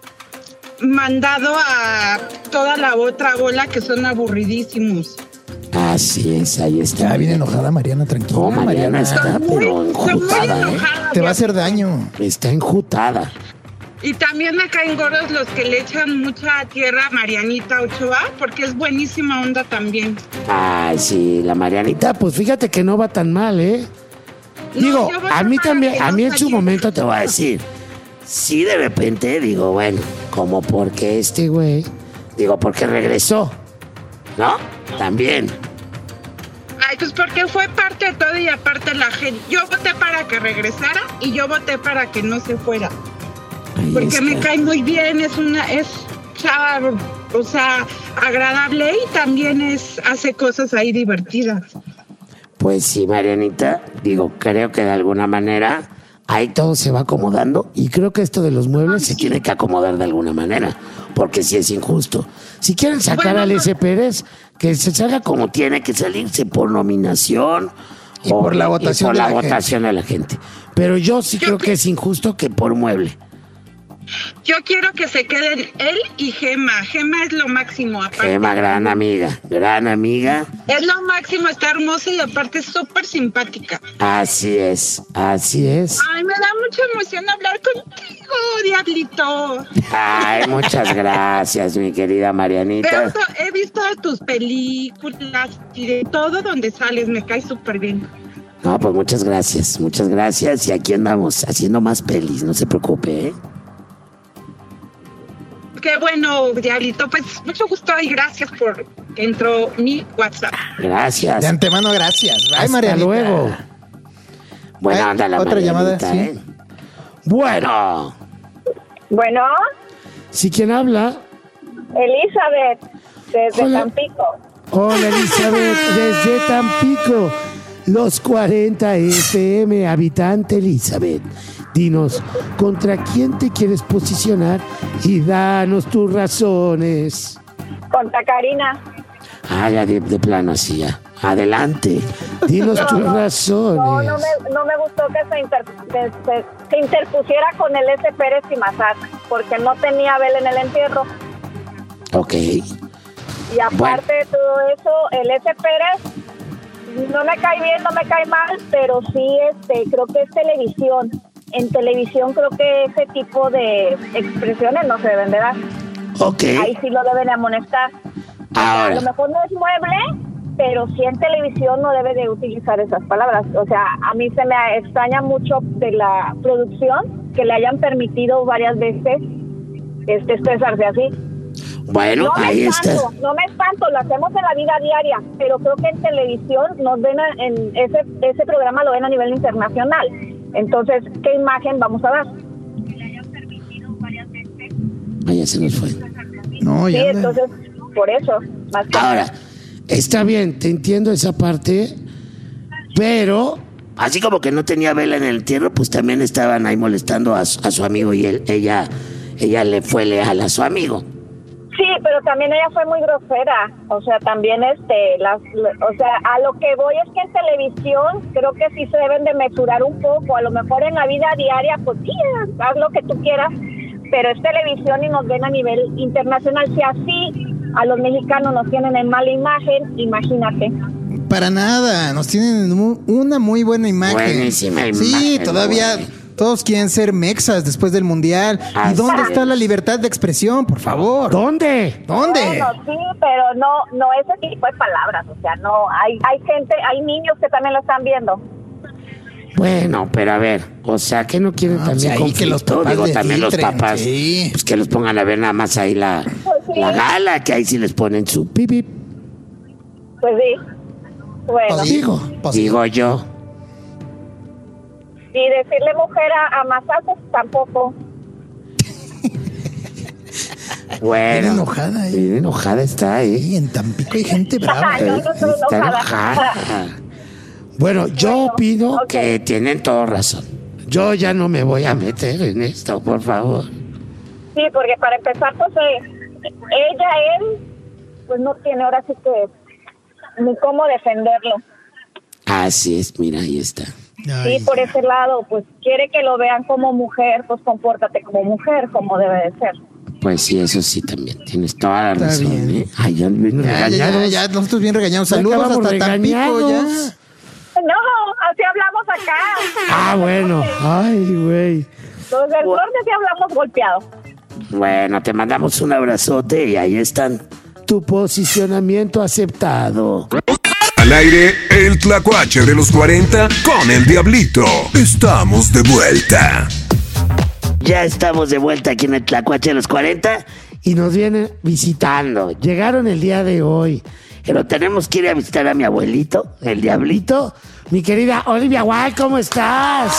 mandado a toda la otra bola que son aburridísimos. Así es, ahí está. Bien enojada, Mariana, tranquila. No, Mariana está pero enjutada, Te va a hacer daño. Está enjutada. Y también me caen gordos los que le echan mucha tierra a Marianita Ochoa, porque es buenísima onda también. Ay, sí, la Marianita. pues fíjate que no va tan mal, ¿eh? Digo, a mí también, a mí en su momento te voy a decir. Sí, de repente digo, bueno, como porque este güey, digo, porque regresó, ¿no? También. Ay, pues porque fue parte de todo y aparte la gente. Yo voté para que regresara y yo voté para que no se fuera. Ahí porque está. me cae muy bien, es chava, o sea, agradable y también hace cosas ahí divertidas. Pues sí, Marianita, digo, creo que de alguna manera ahí todo se va acomodando y creo que esto de los muebles se tiene que acomodar de alguna manera, porque si es injusto. Si quieren sacar al S. Pérez, que se salga como tiene que salirse por nominación y por la votación, por la votación de la gente. Pero yo sí creo que es injusto que por mueble. Yo quiero que se queden él y Gema. Gema es lo máximo. Aparte. Gema, gran amiga, gran amiga. Es lo máximo, está hermosa y aparte es súper simpática. Así es, así es. Ay, me da mucha emoción hablar contigo, Diablito. Ay, muchas gracias, mi querida Marianita. He visto tus películas y de todo donde sales, me cae súper bien. No, pues muchas gracias. Y aquí andamos haciendo más pelis, no se preocupe, ¿eh? Qué bueno, Diablito. Pues mucho gusto y gracias por que entró mi WhatsApp. Gracias. De antemano, gracias. Bye, Hasta Marianita. luego. Buena onda la otra llamada, Marianita, sí. ¿eh? Bueno. Bueno, ¿Sí quién habla? Elizabeth, desde Hola. Tampico. Hola, Elizabeth, desde Tampico. Los 40 FM, habitante Elizabeth. Dinos, ¿contra quién te quieres posicionar? Y danos tus razones. Contra Karina. Ah, ya de plano así ya. Adelante. Dinos tus razones. No me gustó que se interpusiera con el S. Pérez y Mazat, porque no tenía vela en el entierro. Ok. Y aparte de todo eso, el S. Pérez no me cae bien, no me cae mal, pero sí creo que es televisión. En televisión creo que ese tipo de expresiones no se deben de dar. Ok. Ahí sí lo deben de amonestar. Ahora. A lo mejor no es mueble, pero sí en televisión no debe de utilizar esas palabras. O sea, a mí se me extraña mucho de la producción que le hayan permitido varias veces expresarse así. Bueno, No me ahí está. No me espanto, lo hacemos en la vida diaria, pero creo que en televisión nos ven en ese programa lo ven a nivel internacional. Entonces, ¿qué imagen vamos a dar? Ah, ya se nos fue. No, Sí, ya. entonces, por eso. Más que Ahora, Está bien, te entiendo esa parte, pero así como que no tenía vela en el entierro, pues también estaban ahí molestando a su amigo y ella le fue leal a su amigo. Sí, pero también ella fue muy grosera, o sea, también o sea, a lo que voy es que en televisión creo que sí se deben de mesurar un poco, a lo mejor en la vida diaria, pues sí, haz lo que tú quieras, pero es televisión y nos ven a nivel internacional, si así a los mexicanos nos tienen en mala imagen, imagínate. Para nada, nos tienen una muy buena imagen. Buenísima imagen. Sí, todavía... Todos quieren ser mexas después del mundial. ¿Y dónde está la libertad de expresión, por favor? ¿Dónde? Bueno, sí, pero no ese tipo de palabras, o sea, no, hay gente, hay niños que también lo están viendo. Bueno, pero a ver, o sea, que no quieren también pues ahí que los papás digo, le también filtren, los papás, sí. pues que los pongan a ver nada más ahí la gala, que ahí sí les ponen su pipi. Pues sí, bueno. Digo yo. Y decirle mujer a Mazazo tampoco. Bueno. Bien enojada, Bien enojada está, Sí, en Tampico hay gente brava. No estoy Está enojada. Bueno, yo opino que tienen toda razón. Yo ya no me voy a meter en esto, por favor. Sí, porque para empezar, pues él, pues no tiene ahora sí que ni cómo defenderlo. Así es, mira, ahí está. Sí, por ese lado, pues quiere que lo vean como mujer, pues compórtate como mujer, como debe de ser. Pues sí, eso sí también, tienes toda la Está razón, bien. ¿eh? Ay, ya bien regañados. Ya, nosotros bien regañados. Ya Saludos acabamos hasta Tampico, regañados. ya. No, así hablamos acá. Ah, bueno. Ay, güey. Los del norte sí hablamos golpeado. Bueno, te mandamos un abrazote y ahí están. Tu posicionamiento aceptado. Al aire, el tlacuache de los 40 con el Diablito. Estamos de vuelta. Ya estamos de vuelta aquí en el Tlacuache de los 40 y nos vienen visitando. Llegaron el día de hoy. Pero tenemos que ir a visitar a mi abuelito, el Diablito. Mi querida Olivia Wild, ¿cómo estás?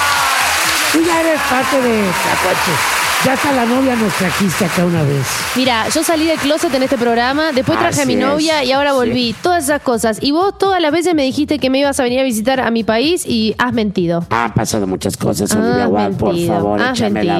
Tú ya eres parte de Tlacuache. Ya hasta la novia nos trajiste acá una vez. Mira, yo salí del closet en este programa, después traje a mi novia y ahora volví. Sí. Todas esas cosas. Y vos todas las veces me dijiste que me ibas a venir a visitar a mi país y has mentido. Han pasado muchas cosas, Olivia Wild, por favor, échame la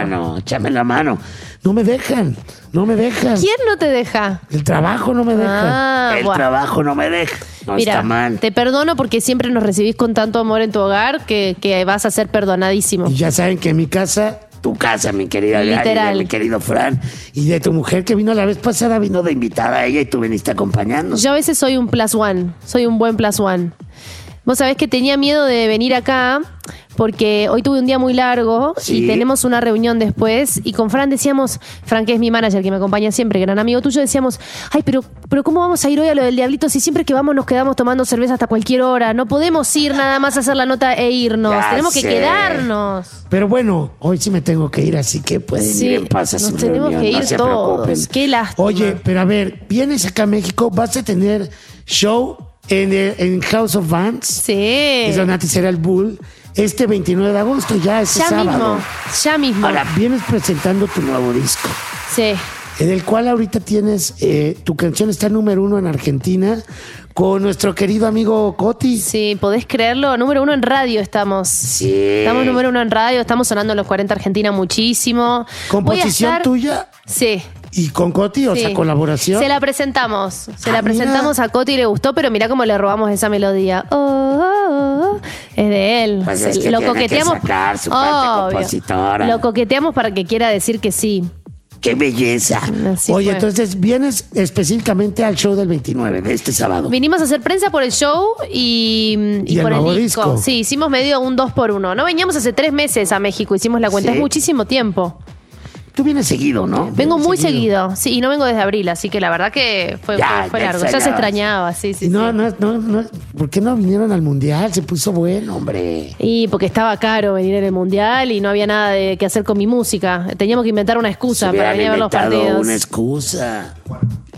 mano. No me dejan. ¿Quién no te deja? El trabajo no me deja. Trabajo no me deja. No, mira, está mal. Te perdono porque siempre nos recibís con tanto amor en tu hogar que vas a ser perdonadísimo. Y ya saben que en mi casa... Tu casa, mi querida Literal. Mi querido Fran. Y de tu mujer que vino la vez pasada, vino de invitada a ella y tú viniste acompañando. Yo a veces soy un +1, soy un buen +1. Vos sabés que tenía miedo de venir acá porque hoy tuve un día muy largo y tenemos una reunión después y con Fran decíamos, Fran que es mi manager que me acompaña siempre, gran amigo tuyo, decíamos, ay, pero ¿cómo vamos a ir hoy a lo del Diablito si siempre que vamos nos quedamos tomando cerveza hasta cualquier hora? No podemos ir nada más a hacer la nota e irnos, tenemos que quedarnos. Pero bueno, hoy sí me tengo que ir, así que pueden ir en paz a su reunión. Nos tenemos que ir no se todos, preocupen. Qué lástima. Oye, pero a ver, vienes acá a México, vas a tener show en House of Bands. Sí. Es donde antes era el Bull. Este 29 de agosto, ya ese sábado. Ya mismo. Ahora, vienes presentando tu nuevo disco. Sí. En el cual ahorita tienes, tu canción está número 1 en Argentina con nuestro querido amigo Coti. Sí, ¿podés creerlo? Número 1 en radio estamos. Sí. Estamos número 1 en radio, estamos sonando en los 40 Argentina muchísimo. ¿Composición tuya? Sí. ¿Y con Coti? O sea, colaboración. Se la presentamos. La presentamos a Coti y le gustó, pero mirá cómo le robamos esa melodía. Es de él. Pues es que lo tiene coqueteamos. Que sacar su parte compositora. Lo coqueteamos para que quiera decir que sí. ¡Qué belleza! Así Oye, fue. Entonces vienes específicamente al show del 29, de este sábado. Vinimos a hacer prensa por el show y por el disco. Sí, hicimos medio un 2x1. No veníamos hace 3 meses a México, hicimos la cuenta, es muchísimo tiempo. Tú vienes seguido, ¿no? Vengo muy seguido, sí, y no vengo desde abril, así que la verdad que fue largo. Ya se extrañaba, sí. No, ¿por qué no vinieron al Mundial? Se puso bueno, hombre. Y porque estaba caro venir en el Mundial y no había nada que hacer con mi música. Teníamos que inventar una excusa para venir a ver los partidos. Una excusa.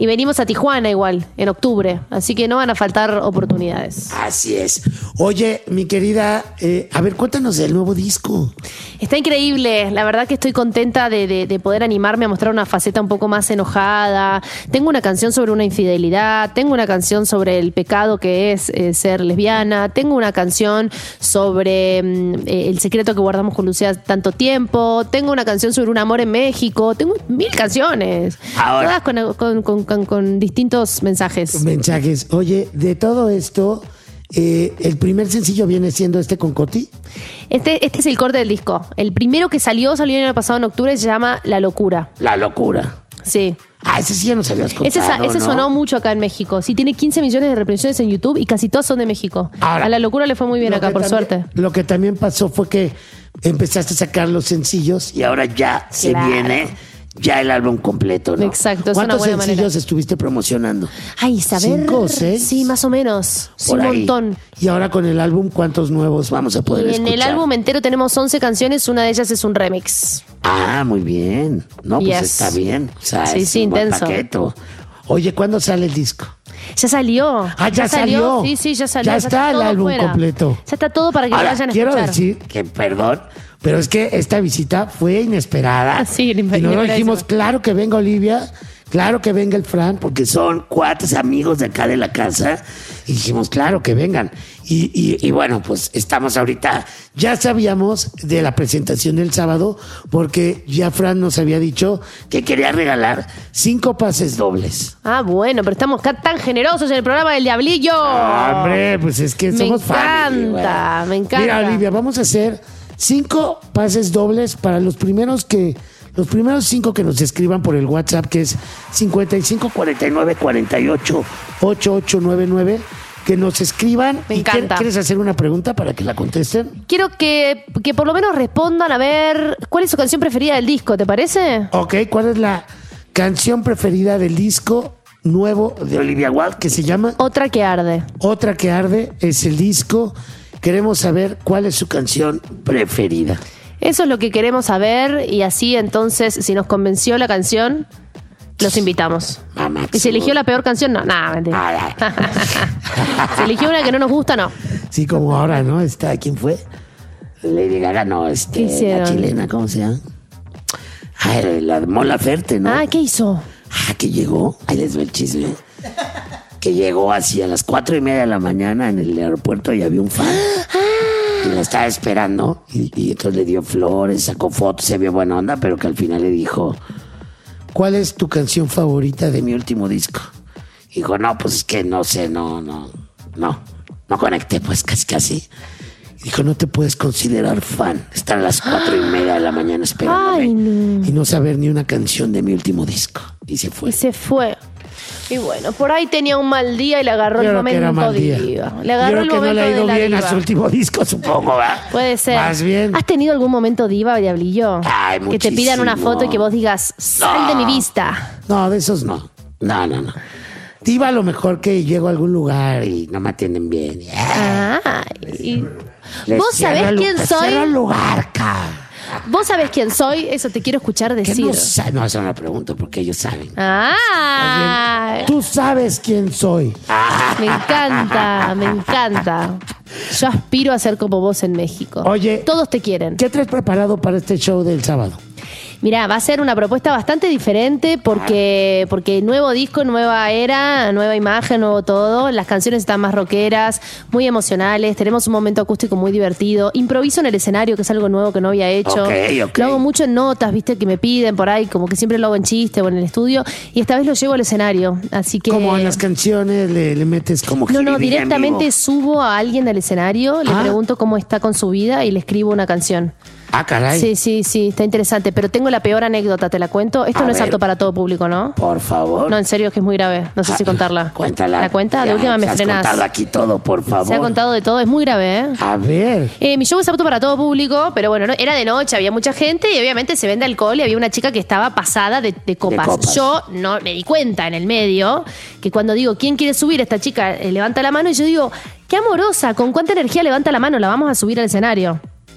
Y venimos a Tijuana igual, en octubre. Así que no van a faltar oportunidades. Así es. Oye, mi querida, a ver, cuéntanos del nuevo disco. Está increíble. La verdad que estoy contenta de poder animarme a mostrar una faceta un poco más enojada. Tengo una canción sobre una infidelidad. Tengo una canción sobre el pecado que es ser lesbiana. Tengo una canción sobre el secreto que guardamos con Lucía tanto tiempo. Tengo una canción sobre un amor en México. Tengo 1000 canciones. Ahora, todas con distintos mensajes. Mensajes. Oye, de todo esto, el primer sencillo viene siendo con Coti. Este es el corte del disco. El primero que salió el año pasado en octubre, se llama La Locura. La Locura. Sí. Ese sí ya nos habías contado, Ese ¿no? sonó mucho acá en México. Sí, tiene 15 millones de reproducciones en YouTube y casi todas son de México. Ahora, a La Locura le fue muy bien acá, por suerte. Lo que también pasó fue que empezaste a sacar los sencillos y ahora ya se viene ya el álbum completo, ¿no? Exacto, es una ¿Cuántos buena sencillos manera. estuviste promocionando? Ay, saber. 5 o 6. Sí, más o menos. Sí, Por un ahí. montón. Y ahora con el álbum, ¿cuántos nuevos vamos a poder Y en escuchar? el álbum entero tenemos 11 canciones, una de ellas es un remix. Ah, muy bien. No, pues Yes. está bien. O sea, Sí, es sí, un buen intenso. paqueto. Oye, ¿cuándo sale el disco? Ya salió. Ah, ya salió. Sí, ya salió. Ya está el todo álbum fuera. completo. Ya está todo para que Ahora, lo vayan a quiero escuchar. decir que, perdón, pero es que esta visita fue inesperada. Sí, y nosotros dijimos, claro que venga Olivia, claro que venga el Fran, porque son cuates amigos de acá de la casa. Y dijimos, claro que vengan. Y bueno, pues estamos ahorita, ya sabíamos de la presentación del sábado, porque ya Fran nos había dicho que quería regalar 5 pases dobles. Ah, bueno, pero estamos acá tan generosos en el programa del Diablillo. Hombre, pues es que somos family, güey. Me encanta. Mira, Olivia, vamos a hacer 5 pases dobles para los primeros 5 que nos escriban por el WhatsApp, que es 55 49 48 8899, que nos escriban. Me encanta. ¿Quieres hacer una pregunta para que la contesten? Quiero que por lo menos respondan a ver cuál es su canción preferida del disco, ¿te parece? Ok, ¿cuál es la canción preferida del disco nuevo de Olivia Wilde, que se llama Otra que arde? Otra que arde es el disco. Queremos saber cuál es su canción preferida. Eso es lo que queremos saber y así entonces, si nos convenció la canción, los invitamos. ¿Y se eligió la peor canción? No, nada, mentira. ¿Se eligió una que no nos gusta? No. Sí, como ahora, ¿no? ¿Quién fue? Lady Gaga, no, ¿Qué hicieron? la chilena, ¿cómo se llama? Ay, la Mon Laferte, ¿no? Ah, ¿qué hizo? Que llegó, ahí les va el chisme. Que llegó así a las 4:30 de la mañana en el aeropuerto y había un fan. Y la estaba esperando y entonces le dio flores, sacó fotos, se vio buena onda, pero que al final le dijo, ¿cuál es tu canción favorita de mi último disco? Y dijo, no, pues es que no sé, no conecté, pues casi. Y dijo, no te puedes considerar fan, estar a las 4:30 de la mañana esperándome. Ay, no. Y no saber ni una canción de mi último disco. Y se fue. Y bueno, por ahí tenía un mal día y le agarró Yo el creo que era momento mal día. diva. Le agarró Yo el creo que no momento le ha de ido la bien a diva. su último disco, supongo, ¿verdad? Puede ser. Más bien. ¿Has tenido algún momento diva, Diablillo? Ay, que te pidan una muchísimo. foto y que vos digas, sal de mi vista. No, de esos no. No. Diva, a lo mejor que llego a algún lugar y no me atienden bien. Les ¿Vos cierro sabés el- quién les soy? cierro el lugar, ca. ¿Vos sabés quién soy? Eso te quiero escuchar Que decir. no, eso no lo pregunto porque ellos saben. Ah, Tú sabes quién soy. me encanta. Yo aspiro a ser como vos en México. Oye, todos te quieren. ¿Qué traes preparado para este show del sábado? Mirá, va a ser una propuesta bastante diferente porque nuevo disco, nueva era, nueva imagen, nuevo todo. Las canciones están más rockeras, muy emocionales. Tenemos un momento acústico muy divertido. Improviso en el escenario, que es algo nuevo que no había hecho. Ok. Lo hago mucho en notas, viste, que me piden por ahí, como que siempre lo hago en chiste o en el estudio. Y esta vez lo llevo al escenario. Así que. Como en las canciones le metes como No, jiribilla en directamente vivo. subo a alguien del escenario, le pregunto cómo está con su vida y le escribo una canción. Ah, caray. Sí, está interesante. Pero tengo la peor anécdota, ¿te la cuento? Esto A no es ver. apto para todo público, ¿no? Por favor. No, en serio, que es muy grave. No sé si contarla. Cuéntala. ¿La cuenta? De Ya, última me has frenas. contado aquí todo, por favor. Se ha contado de todo, es muy grave, ¿eh? A ver. Mi show es apto para todo público, pero bueno, era de noche, había mucha gente y obviamente se vende alcohol y había una chica que estaba pasada de copas. copas. Yo no me di cuenta en el medio que cuando digo, ¿quién quiere subir? Esta chica levanta la mano y yo digo, qué amorosa, con cuánta energía levanta la mano, la vamos a subir al escenario.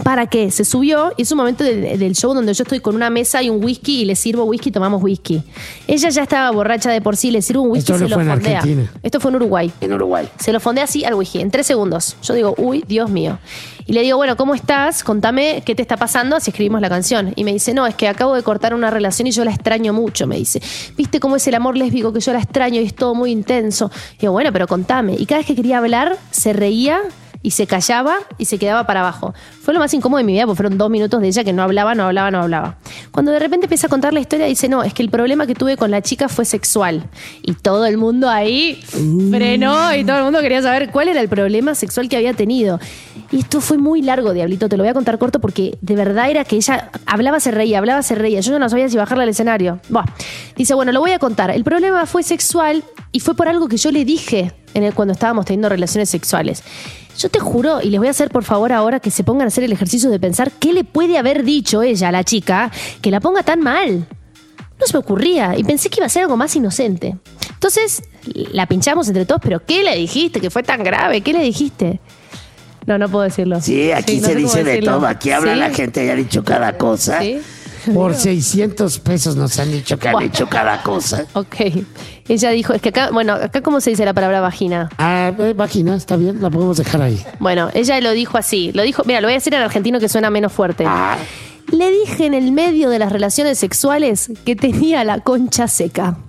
¿Para qué? Se subió y es un momento del show donde yo estoy con una mesa y un whisky y le sirvo whisky, tomamos whisky. Ella ya estaba borracha de por sí, le sirvo un whisky y se lo fondea. Esto fue en Uruguay. En Uruguay. Se lo fondea así al whisky, en 3 segundos. Yo digo, uy, Dios mío. Y le digo, bueno, ¿cómo estás? Contame qué te está pasando, así escribimos la canción. Y me dice, no, es que acabo de cortar una relación y yo la extraño mucho, me dice. ¿Viste cómo es el amor lésbico que yo la extraño y es todo muy intenso? Y digo, bueno, pero contame. Y cada vez que quería hablar, se reía y se callaba y se quedaba para abajo. Fue lo más incómodo de mi vida porque fueron 2 minutos de ella que no hablaba. Cuando de repente empieza a contar la historia, dice, no, es que el problema que tuve con la chica fue sexual. Y todo el mundo ahí frenó y todo el mundo quería saber cuál era el problema sexual que había tenido. Y esto fue muy largo, Diablito, te lo voy a contar corto porque de verdad era que ella hablaba, se reía. Yo no sabía si bajarla al escenario. Buah. Dice, bueno, lo voy a contar. El problema fue sexual y fue por algo que yo le dije cuando estábamos teniendo relaciones sexuales. Yo te juro, y les voy a hacer por favor ahora que se pongan a hacer el ejercicio de pensar qué le puede haber dicho ella a la chica que la ponga tan mal. No se me ocurría y pensé que iba a ser algo más inocente. Entonces la pinchamos entre todos, pero ¿qué le dijiste que fue tan grave? ¿Qué le dijiste? No puedo decirlo. Sí, aquí se dice de todo. Aquí habla la gente y ha dicho cada cosa. ¿Sí? Por 600 pesos nos han dicho que han hecho cada cosa. Ok. Ella dijo, es que acá ¿cómo se dice la palabra vagina? Vagina, está bien, la podemos dejar ahí. Bueno, ella lo dijo así. Mira, lo voy a decir en argentino que suena menos fuerte. Le dije en el medio de las relaciones sexuales que tenía la concha seca.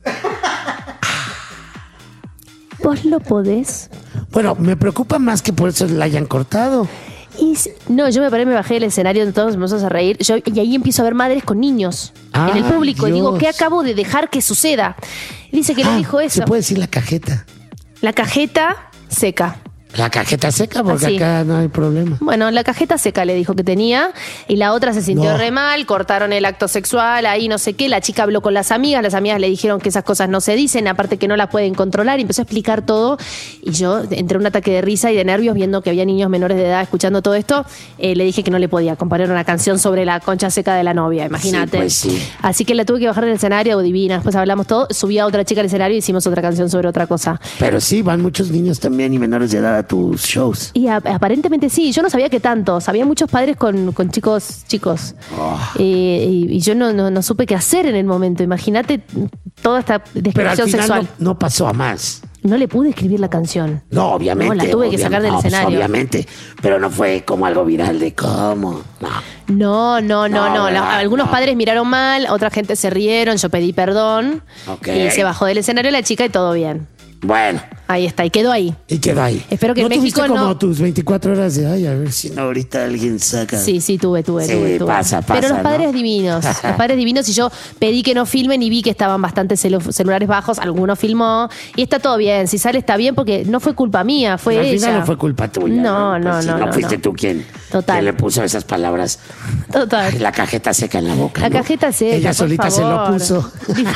¿Vos lo podés? Bueno, me preocupa más que por eso la hayan cortado. No, yo me paré, me bajé del escenario, todos nos empezamos a reír. Y ahí empiezo a ver madres con niños en el público. Dios. Y digo, ¿qué acabo de dejar que suceda? Y dice que le dijo eso. Se puede decir la cajeta. La cajeta seca. La cajeta seca, porque acá no hay problema. Bueno, la cajeta seca le dijo que tenía y la otra se sintió re mal, cortaron el acto sexual, ahí no sé qué, la chica habló con las amigas le dijeron que esas cosas no se dicen, aparte que no las pueden controlar, y empezó a explicar todo y yo entré en un ataque de risa y de nervios viendo que había niños menores de edad escuchando todo esto. Le dije que no le podía componer una canción sobre la concha seca de la novia, imagínate. Sí, pues sí. Así que la tuve que bajar del escenario, divina, después hablamos todo, subí a otra chica al escenario y hicimos otra canción sobre otra cosa. Pero sí, van muchos niños también y menores de edad a tus shows. Y aparentemente sí, yo no sabía que tantos. Había muchos padres con chicos. Y yo no supe qué hacer en el momento. Imagínate toda esta descripción sexual. Pero no pasó a más. No le pude escribir la canción. No, obviamente. No, la tuve que sacar del escenario. Pues, obviamente. Pero no fue como algo viral de cómo. No. Algunos padres miraron mal, otra gente se rieron, yo pedí perdón. Y se bajó del escenario la chica y todo bien. Bueno. Ahí está, y quedó ahí. Espero que en México tuviste como tus 24 horas de a ver si no ahorita alguien saca. Sí, tuve. Pasa, pero los padres ¿no? divinos, y yo pedí que no filmen y vi que estaban bastante celulares bajos, alguno filmó y está todo bien, si sale está bien porque no fue culpa mía, fue ella. Al final no fue culpa tuya. No fuiste tú quien le puso esas palabras. Total. La cajeta seca en la boca. La cajeta seca. Ella solita se lo puso.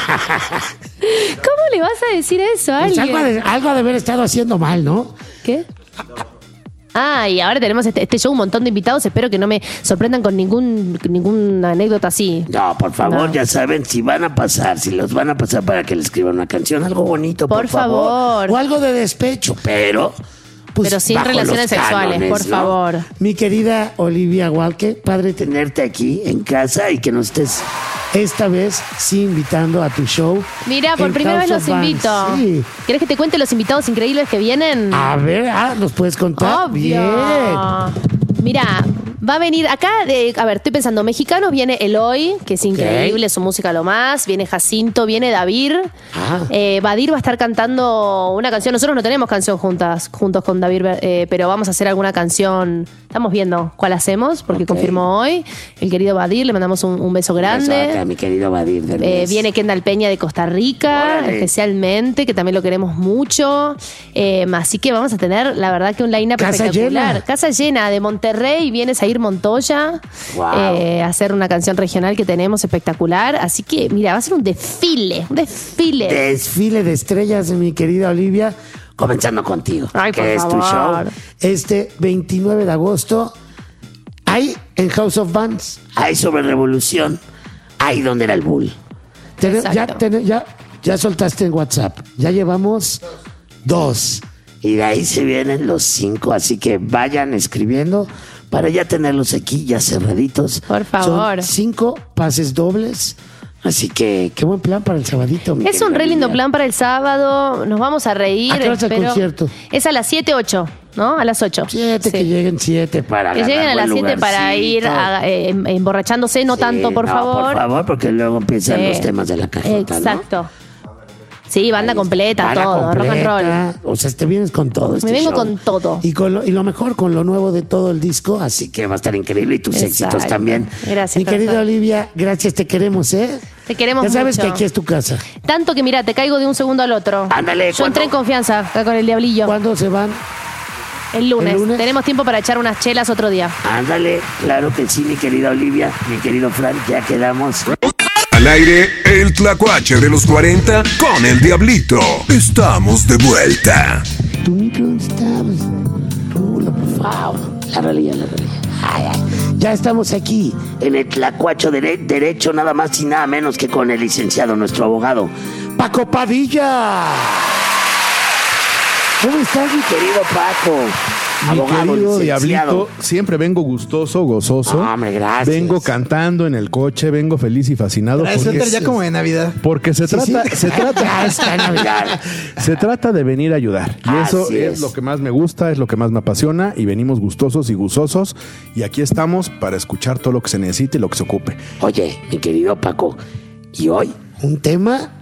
¿Cómo le vas a decir eso a alguien? Pues algo ha de haber estado haciendo mal, ¿no? ¿Qué? Y ahora tenemos este show, un montón de invitados. Espero que no me sorprendan con ninguna anécdota así. No, por favor, ya saben, si los van a pasar para que le escriban una canción, algo bonito, por favor. O algo de despecho, pero sin relaciones sexuales, por favor. Mi querida Olivia Walke, padre tenerte aquí en casa y que nos estés esta vez sí invitando a tu show. Mira, por primera vez los invito. Sí. ¿Querés que te cuente los invitados increíbles que vienen? A ver, ¿nos puedes contar? Obvio. Bien. Mira, va a venir acá, estoy pensando, mexicanos, viene Eloy, que es increíble, su música lo más, viene Jacinto, viene David. Badir va a estar cantando una canción, nosotros no tenemos canción juntos con David, pero vamos a hacer alguna canción, estamos viendo cuál hacemos, porque confirmó hoy, el querido Badir, le mandamos un beso grande. A mi querido Badir. Viene Kendall Peña de Costa Rica, especialmente, que también lo queremos mucho, así que vamos a tener, la verdad que un line-up espectacular. Casa llena de Monterrey, viene Zair Montoya a hacer una canción regional que tenemos espectacular. Así que, mira, va a ser un desfile. Desfile de estrellas, mi querida Olivia. Comenzando contigo, que es tu show. Este 29 de agosto, hay en House of Bands. Hay sobre Revolución. Hay donde era el Bull. Ya soltaste en WhatsApp. Ya llevamos 2. Y de ahí se vienen los 5, así que vayan escribiendo para ya tenerlos aquí ya cerraditos. Por favor. Son 5 pases dobles. Así que qué buen plan para el sabadito. Es un re lindo plan para el sábado. Nos vamos a reír. ¿A qué hora es el concierto? Es a las 7, 8, ¿no? A las 8. 7, sí. Que lleguen 7 para que lleguen a las 7 para ir emborrachándose, no tanto, por favor. Por favor, porque luego empiezan los temas de la cajeta. Exacto. ¿No? Sí, banda completa, banda todo, completa, rock and roll. O sea, te vienes con todo. Me vengo con todo. Y lo mejor, con lo nuevo de todo el disco, así que va a estar increíble y tus éxitos también. Gracias. Mi querida Olivia, gracias, te queremos, ¿eh? Te queremos mucho. Ya sabes que aquí es tu casa. Tanto que mira, te caigo de un segundo al otro. Ándale. Yo entré en confianza acá con el Diablillo. ¿Cuándo se van? El lunes. Tenemos tiempo para echar unas chelas otro día. Ándale, claro que sí, mi querida Olivia, mi querido Fran, ya quedamos. Al aire, el Tlacuache de los 40 con el Diablito. Estamos de vuelta. Tu micro está... por favor. La realidad. Ya estamos aquí en el Tlacuacho Derecho, nada más y nada menos que con el licenciado, nuestro abogado, Paco Padilla. ¿Cómo estás, mi querido Paco? Abogado, mi querido Diablito, siempre vengo gustoso, gozoso. Hombre, gracias. Vengo cantando en el coche, vengo feliz y fascinado. Porque ya como de Navidad. Porque se trata de venir a ayudar. Y eso es lo que más me gusta, es lo que más me apasiona. Y venimos gustosos y gustosos. Y aquí estamos para escuchar todo lo que se necesite y lo que se ocupe. Oye, mi querido Paco, y hoy un tema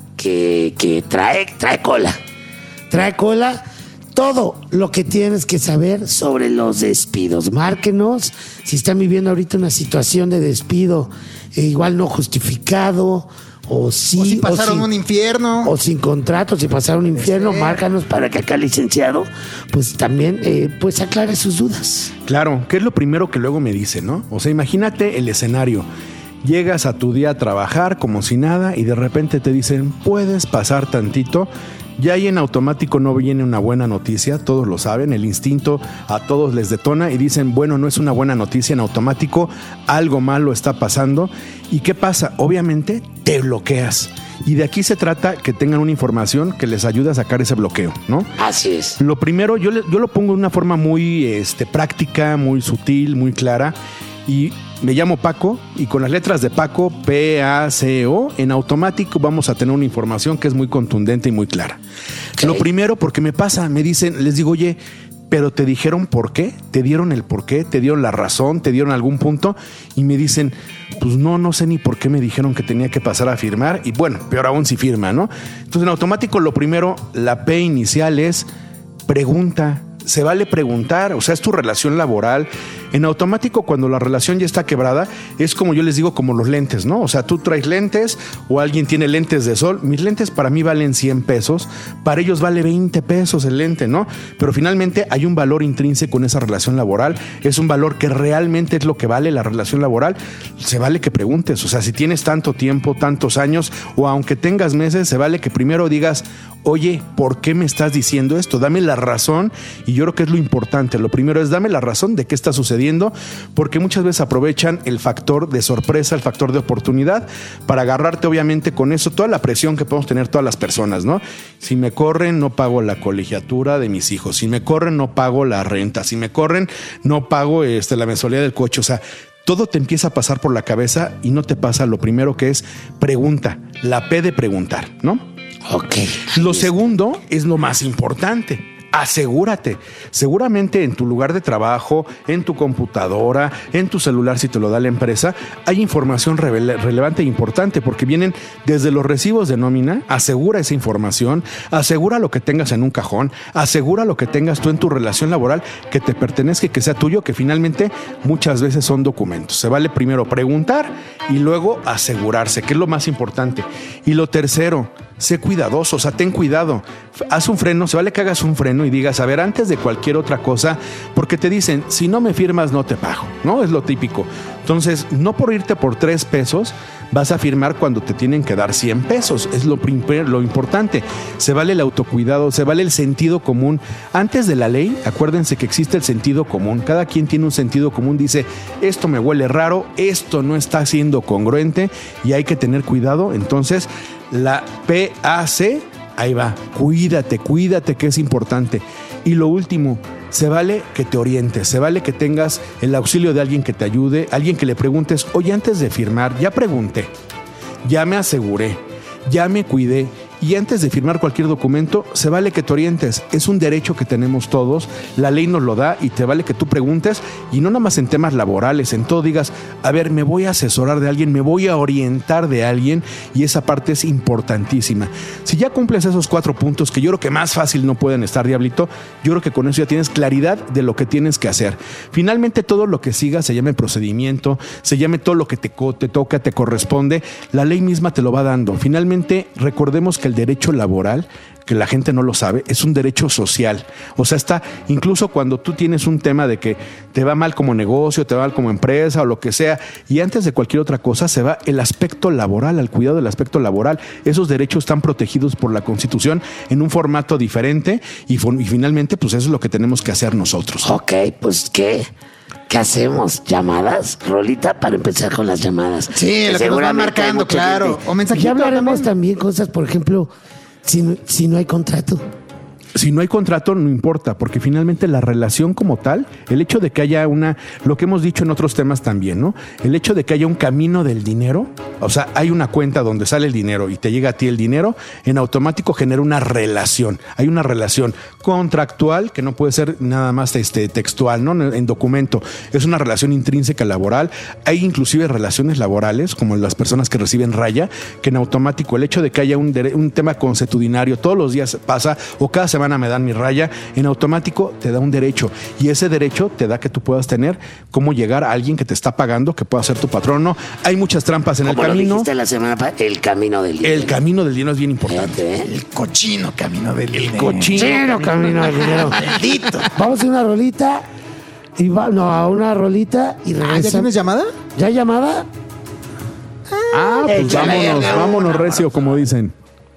que trae cola. Trae cola. Todo lo que tienes que saber sobre los despidos. Márquenos si están viviendo ahorita una situación de despido igual no justificado o si pasaron un infierno o sin contrato, si pasaron un infierno, márcanos para que acá el licenciado pues también pues aclare sus dudas. Claro, que es lo primero que luego me dicen, ¿no? O sea, imagínate el escenario. Llegas a tu día a trabajar como si nada y de repente te dicen, ¿puedes pasar tantito? Ya ahí en automático no viene una buena noticia, todos lo saben, el instinto a todos les detona y dicen, bueno, no es una buena noticia, en automático algo malo está pasando. ¿Y qué pasa? Obviamente te bloqueas. Y de aquí se trata que tengan una información que les ayude a sacar ese bloqueo, ¿no? Así es. Lo primero, yo lo pongo de una forma muy práctica, muy sutil, muy clara. Y me llamo Paco y con las letras de Paco, P-A-C-O, en automático vamos a tener una información que es muy contundente y muy clara. Okay. Lo primero, porque me pasa, me dicen, les digo, oye, pero te dijeron por qué, te dieron el por qué, te dieron la razón, te dieron algún punto y me dicen, pues no sé ni por qué me dijeron que tenía que pasar a firmar y bueno, peor aún si firma, ¿no? Entonces en automático lo primero, la P inicial es pregunta. Se vale preguntar, o sea, es tu relación laboral. En automático, cuando la relación ya está quebrada, es como yo les digo, como los lentes, ¿no? O sea, tú traes lentes o alguien tiene lentes de sol. Mis lentes para mí valen 100 pesos, para ellos vale 20 pesos el lente, ¿no? Pero finalmente hay un valor intrínseco en esa relación laboral. Es un valor que realmente es lo que vale la relación laboral. Se vale que preguntes, o sea, si tienes tanto tiempo, tantos años, o aunque tengas meses, se vale que primero digas, oye, ¿por qué me estás diciendo esto? Dame la razón. Y yo creo que es lo importante. Lo primero es dame la razón de qué está sucediendo, porque muchas veces aprovechan el factor de sorpresa, el factor de oportunidad, para agarrarte obviamente con eso, toda la presión que podemos tener todas las personas, ¿no? Si me corren, no pago la colegiatura de mis hijos. Si me corren, no pago la renta. Si me corren, no pago la mensualidad del coche. O sea, todo te empieza a pasar por la cabeza y no te pasa lo primero que es pregunta, la P de preguntar, ¿no? Ok. Lo segundo es lo más importante. Asegúrate. Seguramente en tu lugar de trabajo, en tu computadora, en tu celular, si te lo da la empresa, hay información relevante e importante porque vienen desde los recibos de nómina. Asegura esa información, asegura lo que tengas en un cajón, asegura lo que tengas tú en tu relación laboral que te pertenezca y que sea tuyo, que finalmente muchas veces son documentos. Se vale primero preguntar y luego asegurarse, que es lo más importante. Y lo tercero, sé cuidadoso, o sea, ten cuidado. Haz un freno, se vale que hagas un freno y digas, a ver, antes de cualquier otra cosa, porque te dicen, si no me firmas, no te pago, ¿no? Es lo típico. Entonces, no por irte por 3 pesos, vas a firmar cuando te tienen que dar 100 pesos. Es lo importante. Se vale el autocuidado, se vale el sentido común. Antes de la ley, acuérdense que existe el sentido común. Cada quien tiene un sentido común. Dice, esto me huele raro, esto no está siendo congruente y hay que tener cuidado. Entonces, la PAC, ahí va, cuídate que es importante. Y lo último, se vale que te orientes, se vale que tengas el auxilio de alguien que te ayude, alguien que le preguntes, oye, antes de firmar, ya pregunté, ya me aseguré, ya me cuidé. Y antes de firmar cualquier documento, se vale que te orientes. Es un derecho que tenemos todos. La ley nos lo da y te vale que tú preguntes. Y no nada más en temas laborales, en todo digas, a ver, me voy a asesorar de alguien, me voy a orientar de alguien. Y esa parte es importantísima. Si ya cumples esos 4 puntos, que yo creo que más fácil no pueden estar, Diablito, yo creo que con eso ya tienes claridad de lo que tienes que hacer. Finalmente, todo lo que siga se llame procedimiento, se llame todo lo que te toca, te corresponde. La ley misma te lo va dando. Finalmente, recordemos que el derecho laboral, que la gente no lo sabe, es un derecho social. O sea, está incluso cuando tú tienes un tema de que te va mal como negocio, te va mal como empresa o lo que sea, y antes de cualquier otra cosa se va el aspecto laboral, al cuidado del aspecto laboral. Esos derechos están protegidos por la Constitución en un formato diferente y finalmente pues eso es lo que tenemos que hacer nosotros. Ok, pues ¿qué hacemos? ¿Llamadas? Rolita para empezar con las llamadas. Sí, lo que nos van marcando, claro. O mensajito. Ya hablaremos también cosas, por ejemplo, si no hay contrato. Si no hay contrato, no importa, porque finalmente la relación como tal, el hecho de que haya lo que hemos dicho en otros temas también, ¿no? El hecho de que haya un camino del dinero, o sea, hay una cuenta donde sale el dinero y te llega a ti el dinero, en automático genera una relación. Hay una relación contractual que no puede ser nada más textual, ¿no? En documento. Es una relación intrínseca laboral. Hay inclusive relaciones laborales, como las personas que reciben raya, que en automático el hecho de que haya un tema consuetudinario todos los días pasa, o cada semana me dan mi raya, en automático te da un derecho, y ese derecho te da que tú puedas tener cómo llegar a alguien que te está pagando, que pueda ser tu patrón. No, hay muchas trampas en el camino. Como lo dijiste la semana pasada, el camino del dinero. El camino del dinero es bien importante. El cochino camino del dinero. El cochino camino del dinero. Maldito. Vamos a una rolita a una rolita y regresamos. ¿Ya tienes llamada? ¿Ya hay llamada? Pues vámonos recio, como dicen.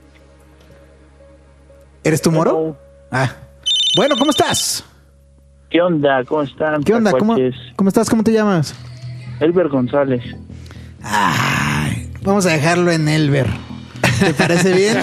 ¿Eres tú, Moro? Bueno, ¿cómo estás? ¿Qué onda? ¿Cómo están? ¿Qué onda? ¿Cómo estás? ¿Cómo te llamas? Elber González. Vamos a dejarlo en Elber. ¿Te parece bien?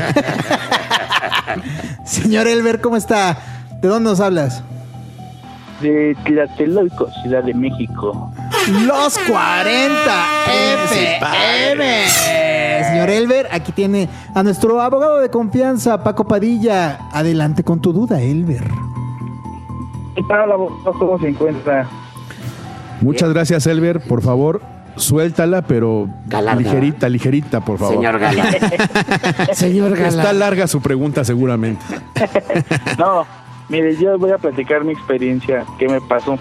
Señor Elber, ¿cómo está? ¿De dónde nos hablas? De Tlatelolco, Ciudad de México. Los 40 FM. Señor Elber, aquí tiene a nuestro abogado de confianza, Paco Padilla. Adelante con tu duda, Elber. ¿Qué tal, abogado? ¿Cómo se encuentra? Muchas gracias, Elber. Por favor, suéltala, pero ligerita, por favor. Señor Galán. Señor Galán. Está larga su pregunta, seguramente. No, mire, yo voy a platicar mi experiencia. ¿Qué me pasó?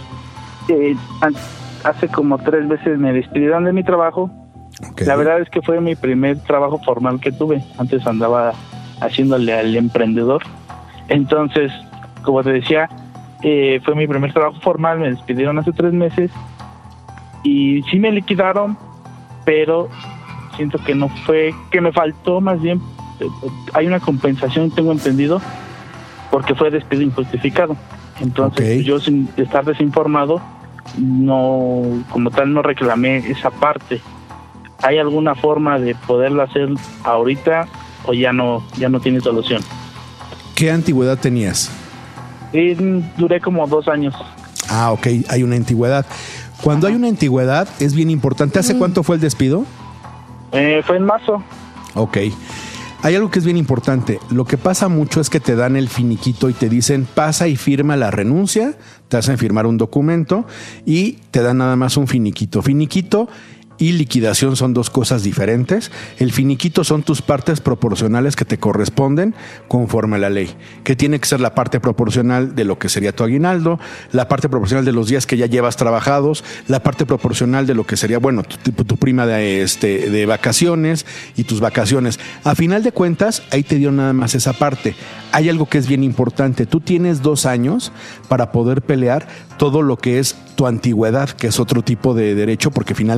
Hace como 3 veces me despidieron de mi trabajo. Okay. La verdad es que fue mi primer trabajo formal que tuve. Antes andaba haciéndole al emprendedor. Entonces, como te decía, fue mi primer trabajo formal. Me despidieron hace 3 meses y sí me liquidaron, pero siento que no fue, que me faltó, más bien hay una compensación, tengo entendido, porque fue despido injustificado. Entonces yo, sin estar desinformado, no, como tal, no reclamé esa parte. ¿Hay alguna forma de poderlo hacer ahorita o ya no tiene solución? ¿Qué antigüedad tenías? Duré como 2 años. Ok, hay una antigüedad. Cuando hay una antigüedad es bien importante. ¿Hace cuánto fue el despido? Fue en marzo. Ok. Hay algo que es bien importante. Lo que pasa mucho es que te dan el finiquito y te dicen pasa y firma la renuncia, te hacen firmar un documento y te dan nada más un finiquito. Finiquito y liquidación son 2 cosas diferentes. El finiquito son tus partes proporcionales que te corresponden conforme a la ley, que tiene que ser la parte proporcional de lo que sería tu aguinaldo, la parte proporcional de los días que ya llevas trabajados, la parte proporcional de lo que sería, bueno, tu prima de vacaciones y tus vacaciones. A final de cuentas, ahí te dio nada más esa parte. Hay algo que es bien importante. Tú tienes 2 años para poder pelear todo lo que es tu antigüedad, que es otro tipo de derecho, porque finalmente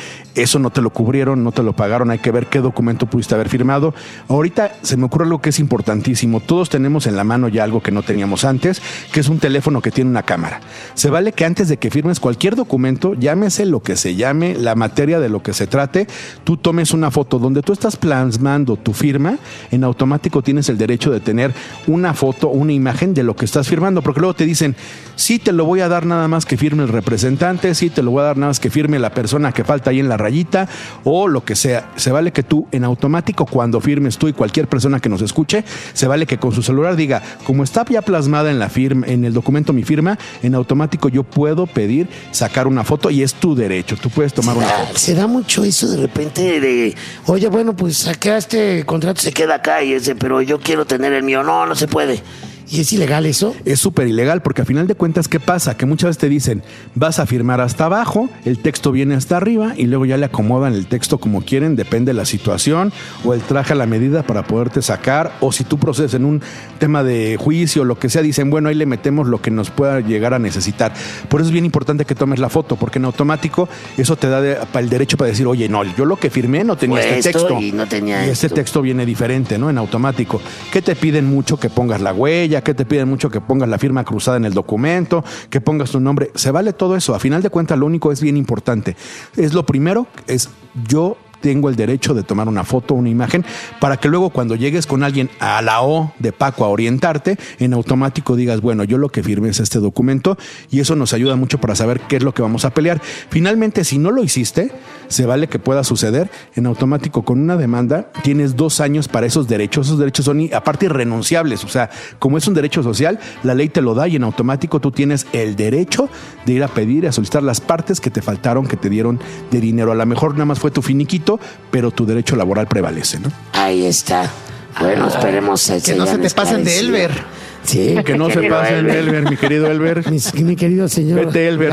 eso no te lo cubrieron, no te lo pagaron, hay que ver qué documento pudiste haber firmado. Ahorita se me ocurre algo que es importantísimo. Todos tenemos en la mano ya algo que no teníamos antes, que es un teléfono que tiene una cámara. Se vale que antes de que firmes cualquier documento, llámese lo que se llame, la materia de lo que se trate, tú tomes una foto donde tú estás plasmando tu firma. En automático tienes el derecho de tener una foto, una imagen de lo que estás firmando, porque luego te dicen, sí te lo voy a dar nada más que firme el representante, sí te lo voy a dar nada más que firme la persona que falta ahí en la rayita o lo que sea. Se vale que tú en automático, cuando firmes tú y cualquier persona que nos escuche, se vale que con su celular diga, como está ya plasmada en la firma, en el documento mi firma, en automático yo puedo pedir sacar una foto y es tu derecho, tú puedes tomar una foto. Se da mucho eso de repente de, oye, bueno, pues acá este contrato se queda acá y pero yo quiero tener el mío. No se puede. ¿Y es ilegal eso? Es súper ilegal porque a final de cuentas, ¿qué pasa? Que muchas veces te dicen, vas a firmar hasta abajo, el texto viene hasta arriba y luego ya le acomodan el texto como quieren, depende de la situación, o el traje a la medida para poderte sacar, o si tú procedes en un tema de juicio o lo que sea, dicen, bueno, ahí le metemos lo que nos pueda llegar a necesitar. Por eso es bien importante que tomes la foto, porque en automático eso te da el derecho para decir, oye, no, yo lo que firmé no tenía este texto. Y no tenía este texto viene diferente, ¿no? En automático. ¿Qué te piden mucho? Que pongas la huella, que te piden mucho que pongas la firma cruzada en el documento, que pongas tu nombre. Se vale todo eso. A final de cuentas, lo único es bien importante. Es lo primero, es yo tengo el derecho de tomar una foto, una imagen, para que luego cuando llegues con alguien a la O de Paco a orientarte, en automático digas, bueno, yo lo que firmé es este documento, y eso nos ayuda mucho para saber qué es lo que vamos a pelear. Finalmente, si no lo hiciste, se vale que pueda suceder. En automático, con una demanda, tienes 2 años para esos derechos. Esos derechos son, aparte, irrenunciables. O sea, como es un derecho social, la ley te lo da y en automático tú tienes el derecho de ir a pedir, a solicitar las partes que te faltaron, que te dieron de dinero. A lo mejor nada más fue tu finiquito, pero tu derecho laboral prevalece, ¿no? Ahí está. Bueno, esperemos que no se te pasen de Elber. Sí, que no se pasen de Elber, mi querido Elber. Mi querido señor. Vete, Elber.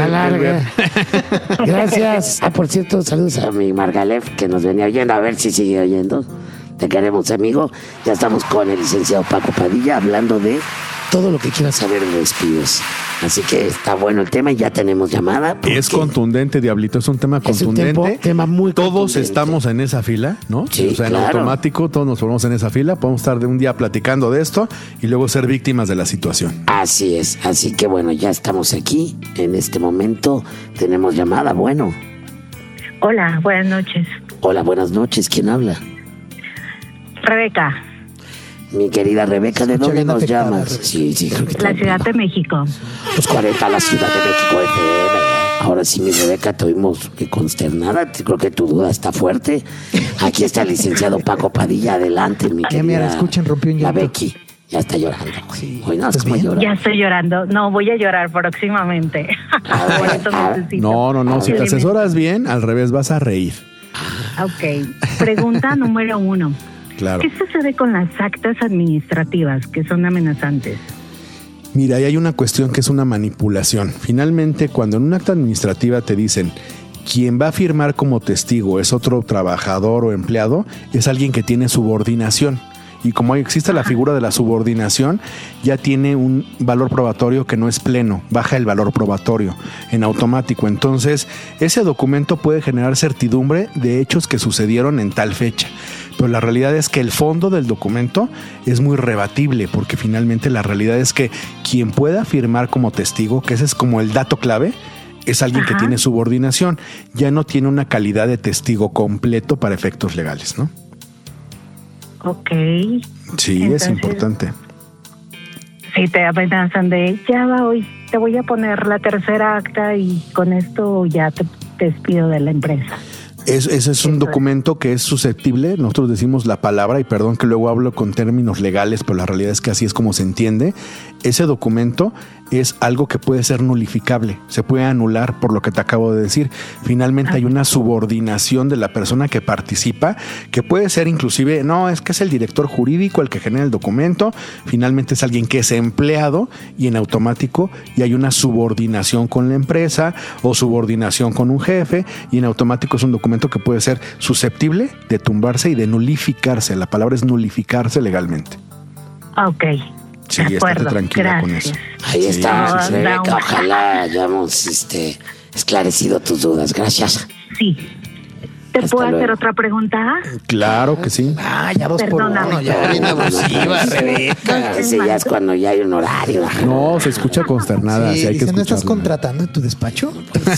Gracias. Por cierto, saludos a mi Margalef, que nos venía oyendo. A ver si sigue oyendo. Te queremos, amigo. Ya estamos con el licenciado Paco Padilla hablando de todo lo que quieras saber de despidos. Así que está bueno el tema y ya tenemos llamada. Es contundente, Diablito, es un tema contundente. Es un tema muy todos contundente. Estamos en esa fila, ¿no? Sí, o sea, en claro. automático todos nos ponemos en esa fila. Podemos estar de un día platicando de esto y luego ser víctimas de la situación. Así es. Así que bueno, ya estamos aquí. En este momento tenemos llamada. Bueno. Hola, buenas noches. Hola, buenas noches. ¿Quién habla? Rebeca. Mi querida Rebeca, ¿de dónde nos llamas? Sí, creo que La Ciudad de México. Los 40, la Ciudad de México FM. Ahora sí, mi Rebeca, te oímos consternada. Creo que tu duda está fuerte. Aquí está el licenciado Paco Padilla. Adelante, mi querida. Mira, escuchen, rompió un La llanto. Becky. Ya está llorando. Sí. Hoy no es como llorar. Ya estoy llorando. No, voy a llorar próximamente. Por eso necesito. No. Si te asesoras bien, al revés, vas a reír. Ok. Pregunta número 1. Claro. ¿Qué sucede con las actas administrativas que son amenazantes? Mira, ahí hay una cuestión que es una manipulación. Finalmente, cuando en una acta administrativa te dicen quien va a firmar como testigo es otro trabajador o empleado, es alguien que tiene subordinación. Y como existe la figura de la subordinación, ya tiene un valor probatorio que no es pleno, baja el valor probatorio en automático. Entonces, ese documento puede generar certidumbre de hechos que sucedieron en tal fecha. Pero la realidad es que el fondo del documento es muy rebatible, porque finalmente la realidad es que quien pueda firmar como testigo, que ese es como el dato clave, es alguien que tiene subordinación, ya no tiene una calidad de testigo completo para efectos legales, ¿no? Ok. Sí, entonces, es importante. Si te amenazan de, ya va hoy, te voy a poner la tercera acta y con esto ya te despido de la empresa. Ese es un documento que es susceptible, nosotros decimos la palabra, y perdón que luego hablo con términos legales, pero la realidad es que así es como se entiende. Ese documento es algo que puede ser nulificable, se puede anular por lo que te acabo de decir. Finalmente hay una subordinación de la persona que participa, que puede ser inclusive, no, es que es el director jurídico el que genera el documento, finalmente es alguien que es empleado y en automático y hay una subordinación con la empresa o subordinación con un jefe y en automático es un documento que puede ser susceptible de tumbarse y de nulificarse. La palabra es nulificarse legalmente. Ok. Sí, estate tranquila con eso. Ahí está, Rebeca. Ojalá hayamos esclarecido tus dudas. Gracias. Sí. ¿Te puedo hacer otra pregunta? Claro que sí. Ya 2 por 1, ya bien abusiva, Rebeca. Ese ya es cuando ya hay un horario. No, se escucha consternada. Sí, Sí, hay que dice, ¿no estás escucharla. contratando en tu despacho?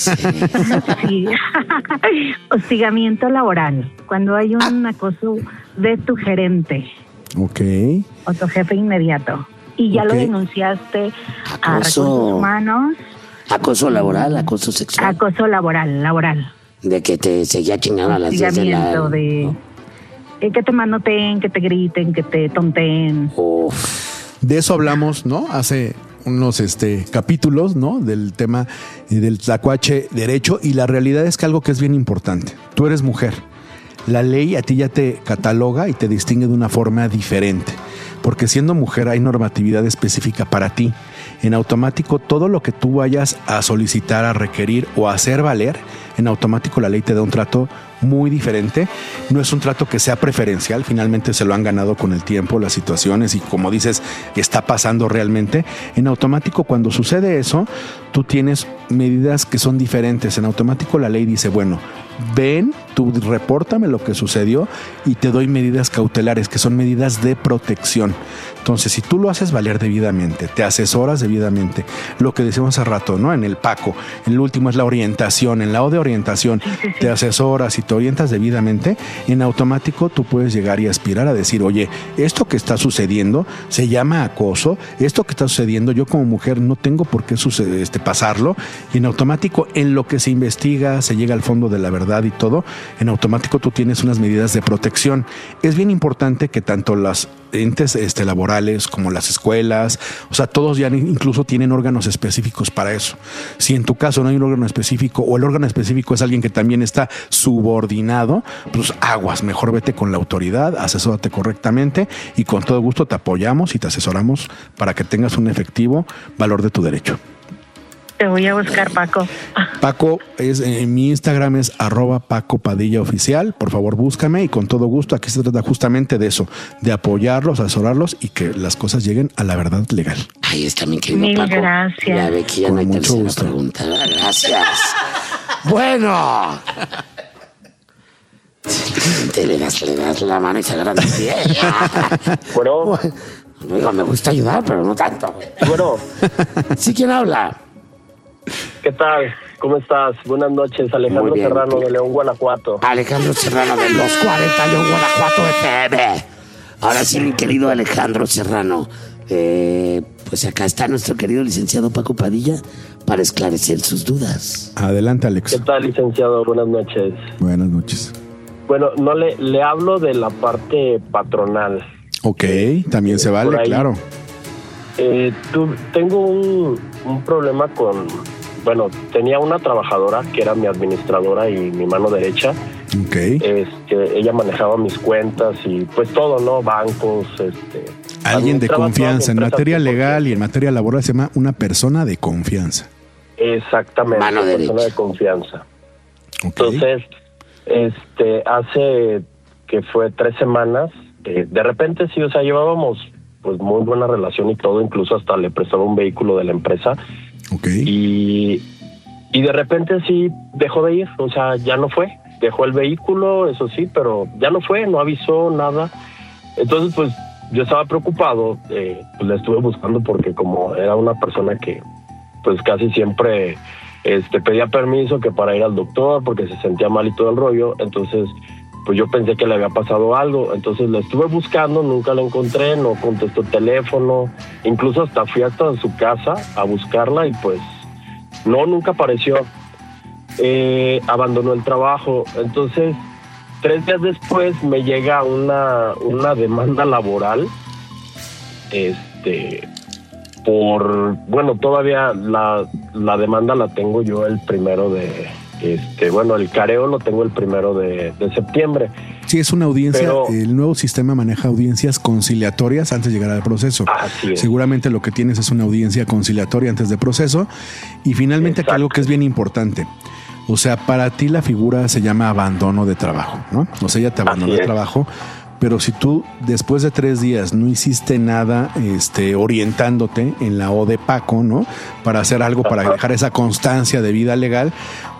Sí. Hostigamiento laboral. Cuando hay un acoso de tu gerente Ok. o tu jefe inmediato y ya lo Ok. denunciaste a Acoso. recursos humanos. Acoso laboral, acoso sexual. Acoso laboral. De que te seguía chingando a las 10 de la... Hostigamiento de que te manoteen, que te griten, que te tonteen. De eso hablamos, ¿no? Hace unos capítulos, ¿no? Del tema del tlacuache derecho, y la realidad es que algo que es bien importante. Tú eres mujer. La ley a ti ya te cataloga y te distingue de una forma diferente, porque siendo mujer hay normatividad específica para ti. En automático, todo lo que tú vayas a solicitar, a requerir o a hacer valer, en automático la ley te da un trato muy diferente. No es un trato que sea preferencial, finalmente se lo han ganado con el tiempo, las situaciones, y como dices, está pasando realmente. En automático, cuando sucede eso, tú tienes medidas que son diferentes. En automático la ley dice, bueno, ven, tú repórtame lo que sucedió y te doy medidas cautelares, que son medidas de protección. Entonces, si tú lo haces valer debidamente, te asesoras debidamente, lo que decimos hace rato, ¿no? En el PACO, el último es la orientación, en la O de orientación, te asesoras y te orientas debidamente, en automático tú puedes llegar y aspirar a decir, oye, esto que está sucediendo se llama acoso, esto que está sucediendo, yo como mujer no tengo por qué pasarlo, y en automático, en lo que se investiga, se llega al fondo de la verdad y todo, en automático tú tienes unas medidas de protección. Es bien importante que tanto las entes laborales como las escuelas, o sea, todos ya incluso tienen órganos específicos para eso. Si en tu caso no hay un órgano específico, o el órgano específico es alguien que también está subordinado, pues aguas, mejor vete con la autoridad, asesórate correctamente, y con todo gusto te apoyamos y te asesoramos para que tengas un efectivo valor de tu derecho. Te voy a buscar, Paco. Paco, en mi Instagram es @PacoPadillaOficial. Por favor, búscame, y con todo gusto. Aquí se trata justamente de eso, de apoyarlos, asesorarlos y que las cosas lleguen a la verdad legal. Ahí está mi querido Mil Paco. gracias. Ya ve que ya no hay Con mucho tercera gusto. pregunta. Gracias. Bueno. Le das la mano y se agarran el pie. Bueno. Digo, me gusta ayudar, pero no tanto. Bueno. ¿Sí, quién habla? ¿Qué tal? ¿Cómo estás? Buenas noches, Alejandro Muy bien. Serrano de León, Guanajuato. Alejandro Serrano de los 40 León, Guanajuato FM. Ahora sí, mi querido Alejandro Serrano. Pues acá está nuestro querido licenciado Paco Padilla para esclarecer sus dudas. Adelante, Alex. ¿Qué tal, licenciado? Buenas noches. Buenas noches. Bueno, no le hablo de la parte patronal. Ok, también se vale, Por ahí. claro. Tengo un problema con... Bueno, tenía una trabajadora que era mi administradora y mi mano derecha. Ok. Ella manejaba mis cuentas y pues todo, ¿no? Bancos, Alguien de administraba toda confianza. mi En empresa materia al 100%. legal y en materia laboral se llama una persona de confianza. Exactamente, Mano persona derecha. de confianza. Entonces, hace que fue 3 semanas, de repente sí, o sea, llevábamos pues muy buena relación y todo, incluso hasta le prestaba un vehículo de la empresa. Y de repente sí dejó de ir, o sea, ya no fue. Dejó el vehículo, eso sí, pero ya no fue, no avisó nada. Entonces, pues yo estaba preocupado, pues la estuve buscando porque como era una persona que pues casi siempre pedía permiso que para ir al doctor porque se sentía mal y todo el rollo, entonces pues yo pensé que le había pasado algo, entonces la estuve buscando, nunca la encontré, no contestó el teléfono, incluso hasta fui hasta su casa a buscarla y pues no, nunca apareció. Abandonó el trabajo, entonces 3 días después me llega una demanda laboral, bueno, todavía la demanda la tengo yo el 1 de, bueno, el careo lo tengo el 1 de septiembre. Sí, es una audiencia. Pero- El nuevo sistema maneja audiencias conciliatorias antes de llegar al proceso. Así es. Seguramente lo que tienes es una audiencia conciliatoria antes de proceso. Y finalmente aquí algo que es bien importante. O sea, para ti la figura se llama abandono de trabajo, ¿no? O sea, ella te abandonó Así de es. trabajo. Pero si tú después de 3 días no hiciste nada orientándote en la O de Paco, ¿no? Para hacer algo, para dejar esa constancia de vida legal,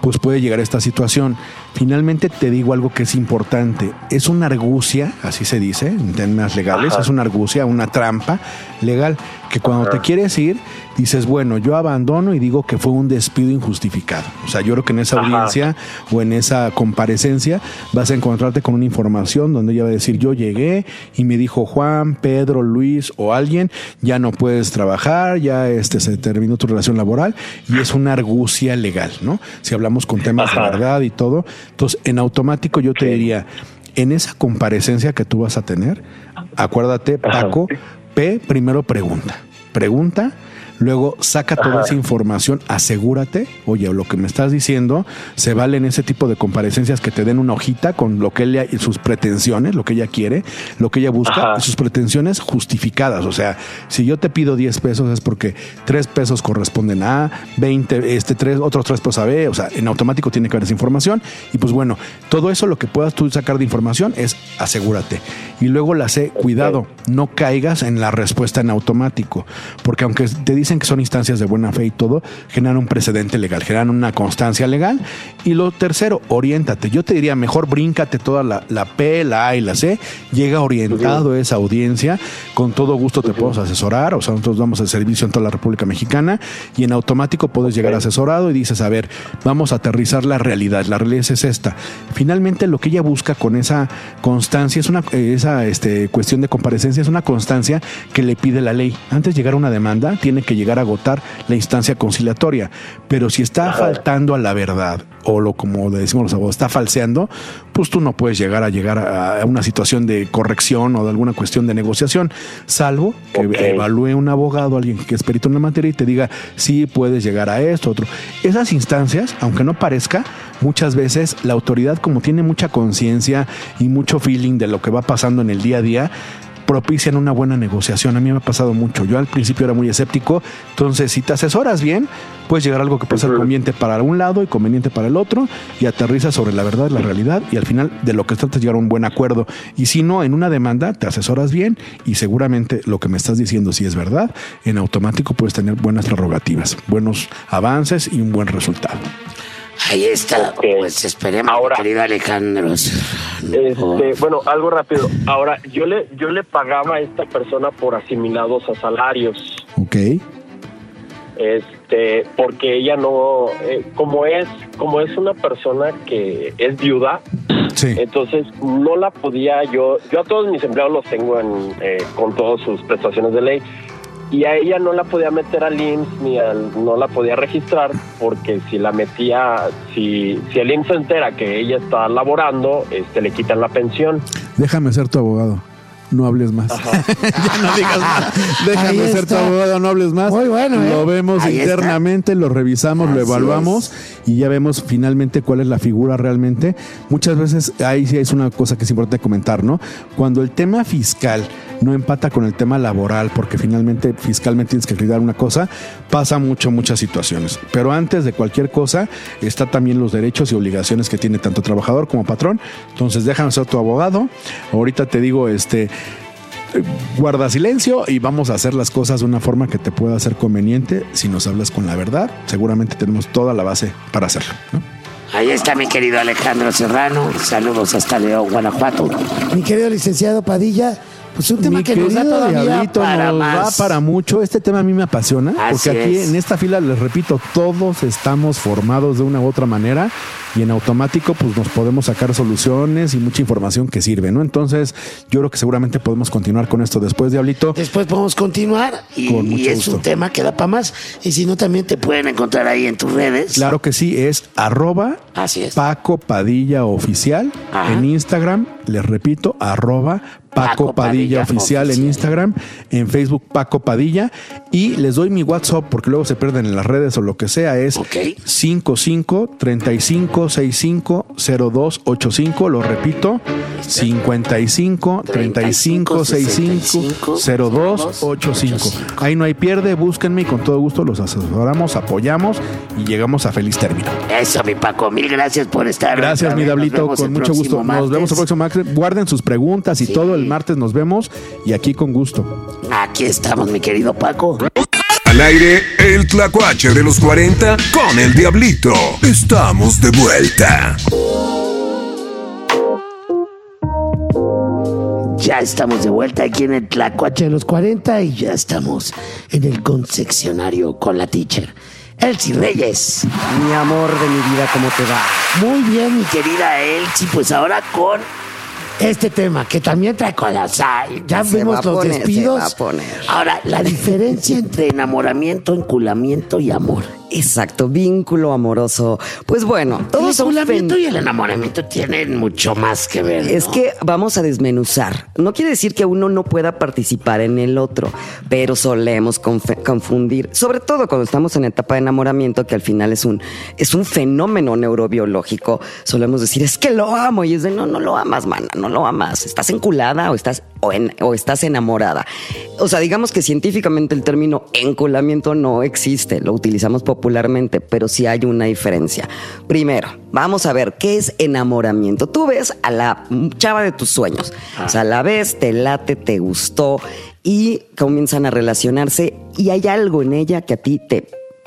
pues puede llegar a esta situación. Finalmente te digo algo que es importante. Es una argucia, así se dice en términos legales, es una argucia, una trampa legal, que cuando te quieres ir, dices, bueno, yo abandono y digo que fue un despido injustificado. O sea, yo creo que en esa audiencia o en esa comparecencia vas a encontrarte con una información donde ella va a decir, yo llegué y me dijo Juan, Pedro, Luis o alguien, ya no puedes trabajar, ya se terminó tu relación laboral, y es una argucia legal, ¿no? Si hablamos con temas de verdad y todo. Entonces, en automático yo te diría, en esa comparecencia que tú vas a tener, acuérdate, Paco, primero pregunta, luego saca toda esa información, asegúrate, oye, lo que me estás diciendo, se vale en ese tipo de comparecencias que te den una hojita con lo que ella, sus pretensiones, lo que ella quiere, lo que ella busca, y sus pretensiones justificadas. O sea, si yo te pido 10 pesos es porque 3 pesos corresponden a A, 20, otros 3 pesos a B, o sea, en automático tiene que haber esa información. Y pues bueno, todo eso lo que puedas tú sacar de información es asegúrate. Y luego cuidado, no caigas en la respuesta en automático, porque aunque te dicen que son instancias de buena fe y todo, generan un precedente legal, generan una constancia legal. Y lo tercero, oriéntate. Yo te diría, mejor bríncate toda la P, la A y la C, llega orientado a esa audiencia, con todo gusto te podemos asesorar. O sea, nosotros damos el servicio en toda la República Mexicana y en automático puedes llegar asesorado y dices, a ver, vamos a aterrizar la realidad es esta. Finalmente lo que ella busca con esa constancia es esa cuestión de comparecencia, es una constancia que le pide la ley. Antes de llegar a una demanda, tiene que llegar a agotar la instancia conciliatoria. Pero si está faltando a la verdad, o como le decimos los abogados, está falseando, pues tú no puedes llegar a una situación de corrección o de alguna cuestión de negociación, salvo que evalúe un abogado, alguien que es perito en la materia, y te diga, sí, puedes llegar a esto, otro. Esas instancias, aunque no parezca, muchas veces la autoridad, como tiene mucha conciencia y mucho feeling de lo que va pasando en el día a día, propician una buena negociación. A mí me ha pasado mucho. Yo al principio era muy escéptico. Entonces, si te asesoras bien, puedes llegar a algo que puede ser conveniente para un lado y conveniente para el otro, y aterrizas sobre la verdad, la realidad, y al final de lo que tratas llegar a un buen acuerdo. Y si no, en una demanda te asesoras bien y seguramente lo que me estás diciendo, si es verdad, en automático puedes tener buenas prerrogativas, buenos avances y un buen resultado. Ahí está, pues esperemos, ahora, querido Alejandro. Bueno, algo rápido. Ahora, yo le pagaba a esta persona por asimilados a salarios. Ok. Porque ella no, como es una persona que es viuda, entonces no la podía yo a todos mis empleados los tengo con todas sus prestaciones de ley. Y a ella no la podía meter al IMSS no la podía registrar, porque si la metía, si el IMSS se entera que ella está laborando, le quitan la pensión. Déjame ser tu abogado. No hables más. Ya no digas nada. Déjame ser tu abogado, no hables más. Muy bueno, Lo vemos internamente, lo revisamos, lo evaluamos y ya vemos finalmente cuál es la figura realmente. Muchas veces ahí sí es una cosa que es importante comentar, ¿no? Cuando el tema fiscal no empata con el tema laboral, porque finalmente fiscalmente tienes que cuidar una cosa, pasa muchas situaciones. Pero antes de cualquier cosa está también los derechos y obligaciones que tiene tanto trabajador como patrón. Entonces déjame ser tu abogado. Ahorita te digo, guarda silencio y vamos a hacer las cosas de una forma que te pueda ser conveniente. Si nos hablas con la verdad, seguramente tenemos toda la base para hacerlo, ¿no? Ahí está mi querido Alejandro Serrano. Saludos hasta León, Guanajuato. Mi querido licenciado Padilla, pues un tema que nos da todavía para más. Va para mucho. Este tema a mí me apasiona, porque aquí en esta fila, les repito, todos estamos formados de una u otra manera y en automático pues nos podemos sacar soluciones y mucha información que sirve, ¿no? Entonces yo creo que seguramente podemos continuar con esto después, Diablito. Después podemos continuar y es un tema que da para más. Y si no, también te pueden encontrar ahí en tus redes. Claro que sí, es @Paco Padilla Oficial en Instagram. Les repito, Paco Padilla Oficial en Instagram, en Facebook Paco Padilla, y les doy mi WhatsApp porque luego se pierden en las redes o lo que sea, es 55-35-65-0285, lo repito, 55-35-65-0285. Ahí no hay pierde, búsquenme y con todo gusto los asesoramos, apoyamos y llegamos a feliz término. Eso, mi Paco, mil gracias por estar. Gracias, mi Diablito, con mucho gusto. Nos vemos el próximo martes. Guarden sus preguntas y todo. El martes nos vemos y aquí con gusto. Aquí estamos, mi querido Paco. Al aire, el tlacuache de los 40 con el Diablito. Estamos de vuelta. Ya estamos de vuelta aquí en el Tlacuache de los 40 y ya estamos en el confeccionario con la teacher. Elsie Reyes. Mi amor de mi vida, ¿cómo te va? Muy bien, mi querida Elsie. Pues ahora con este tema que también trae colas. Ya vimos los despidos. Se va a poner. Ahora, la diferencia entre enamoramiento, enculamiento y amor. Exacto, vínculo amoroso. Pues bueno, todos el enculamiento y el enamoramiento tienen mucho más que ver, ¿no? Es que vamos a desmenuzar. No quiere decir que uno no pueda participar en el otro, pero solemos confundir, sobre todo cuando estamos en etapa de enamoramiento, que al final es un fenómeno neurobiológico. Solemos decir, es que lo amo, y es de, no lo amas, mana, no lo amas. ¿Estás enculada o estás enamorada? O sea, digamos que científicamente el término enculamiento no existe, lo utilizamos popularmente, pero sí hay una diferencia. Primero, vamos a ver qué es enamoramiento. Tú ves a la chava de tus sueños, o sea, la ves, te late, te gustó y comienzan a relacionarse y hay algo en ella que a ti te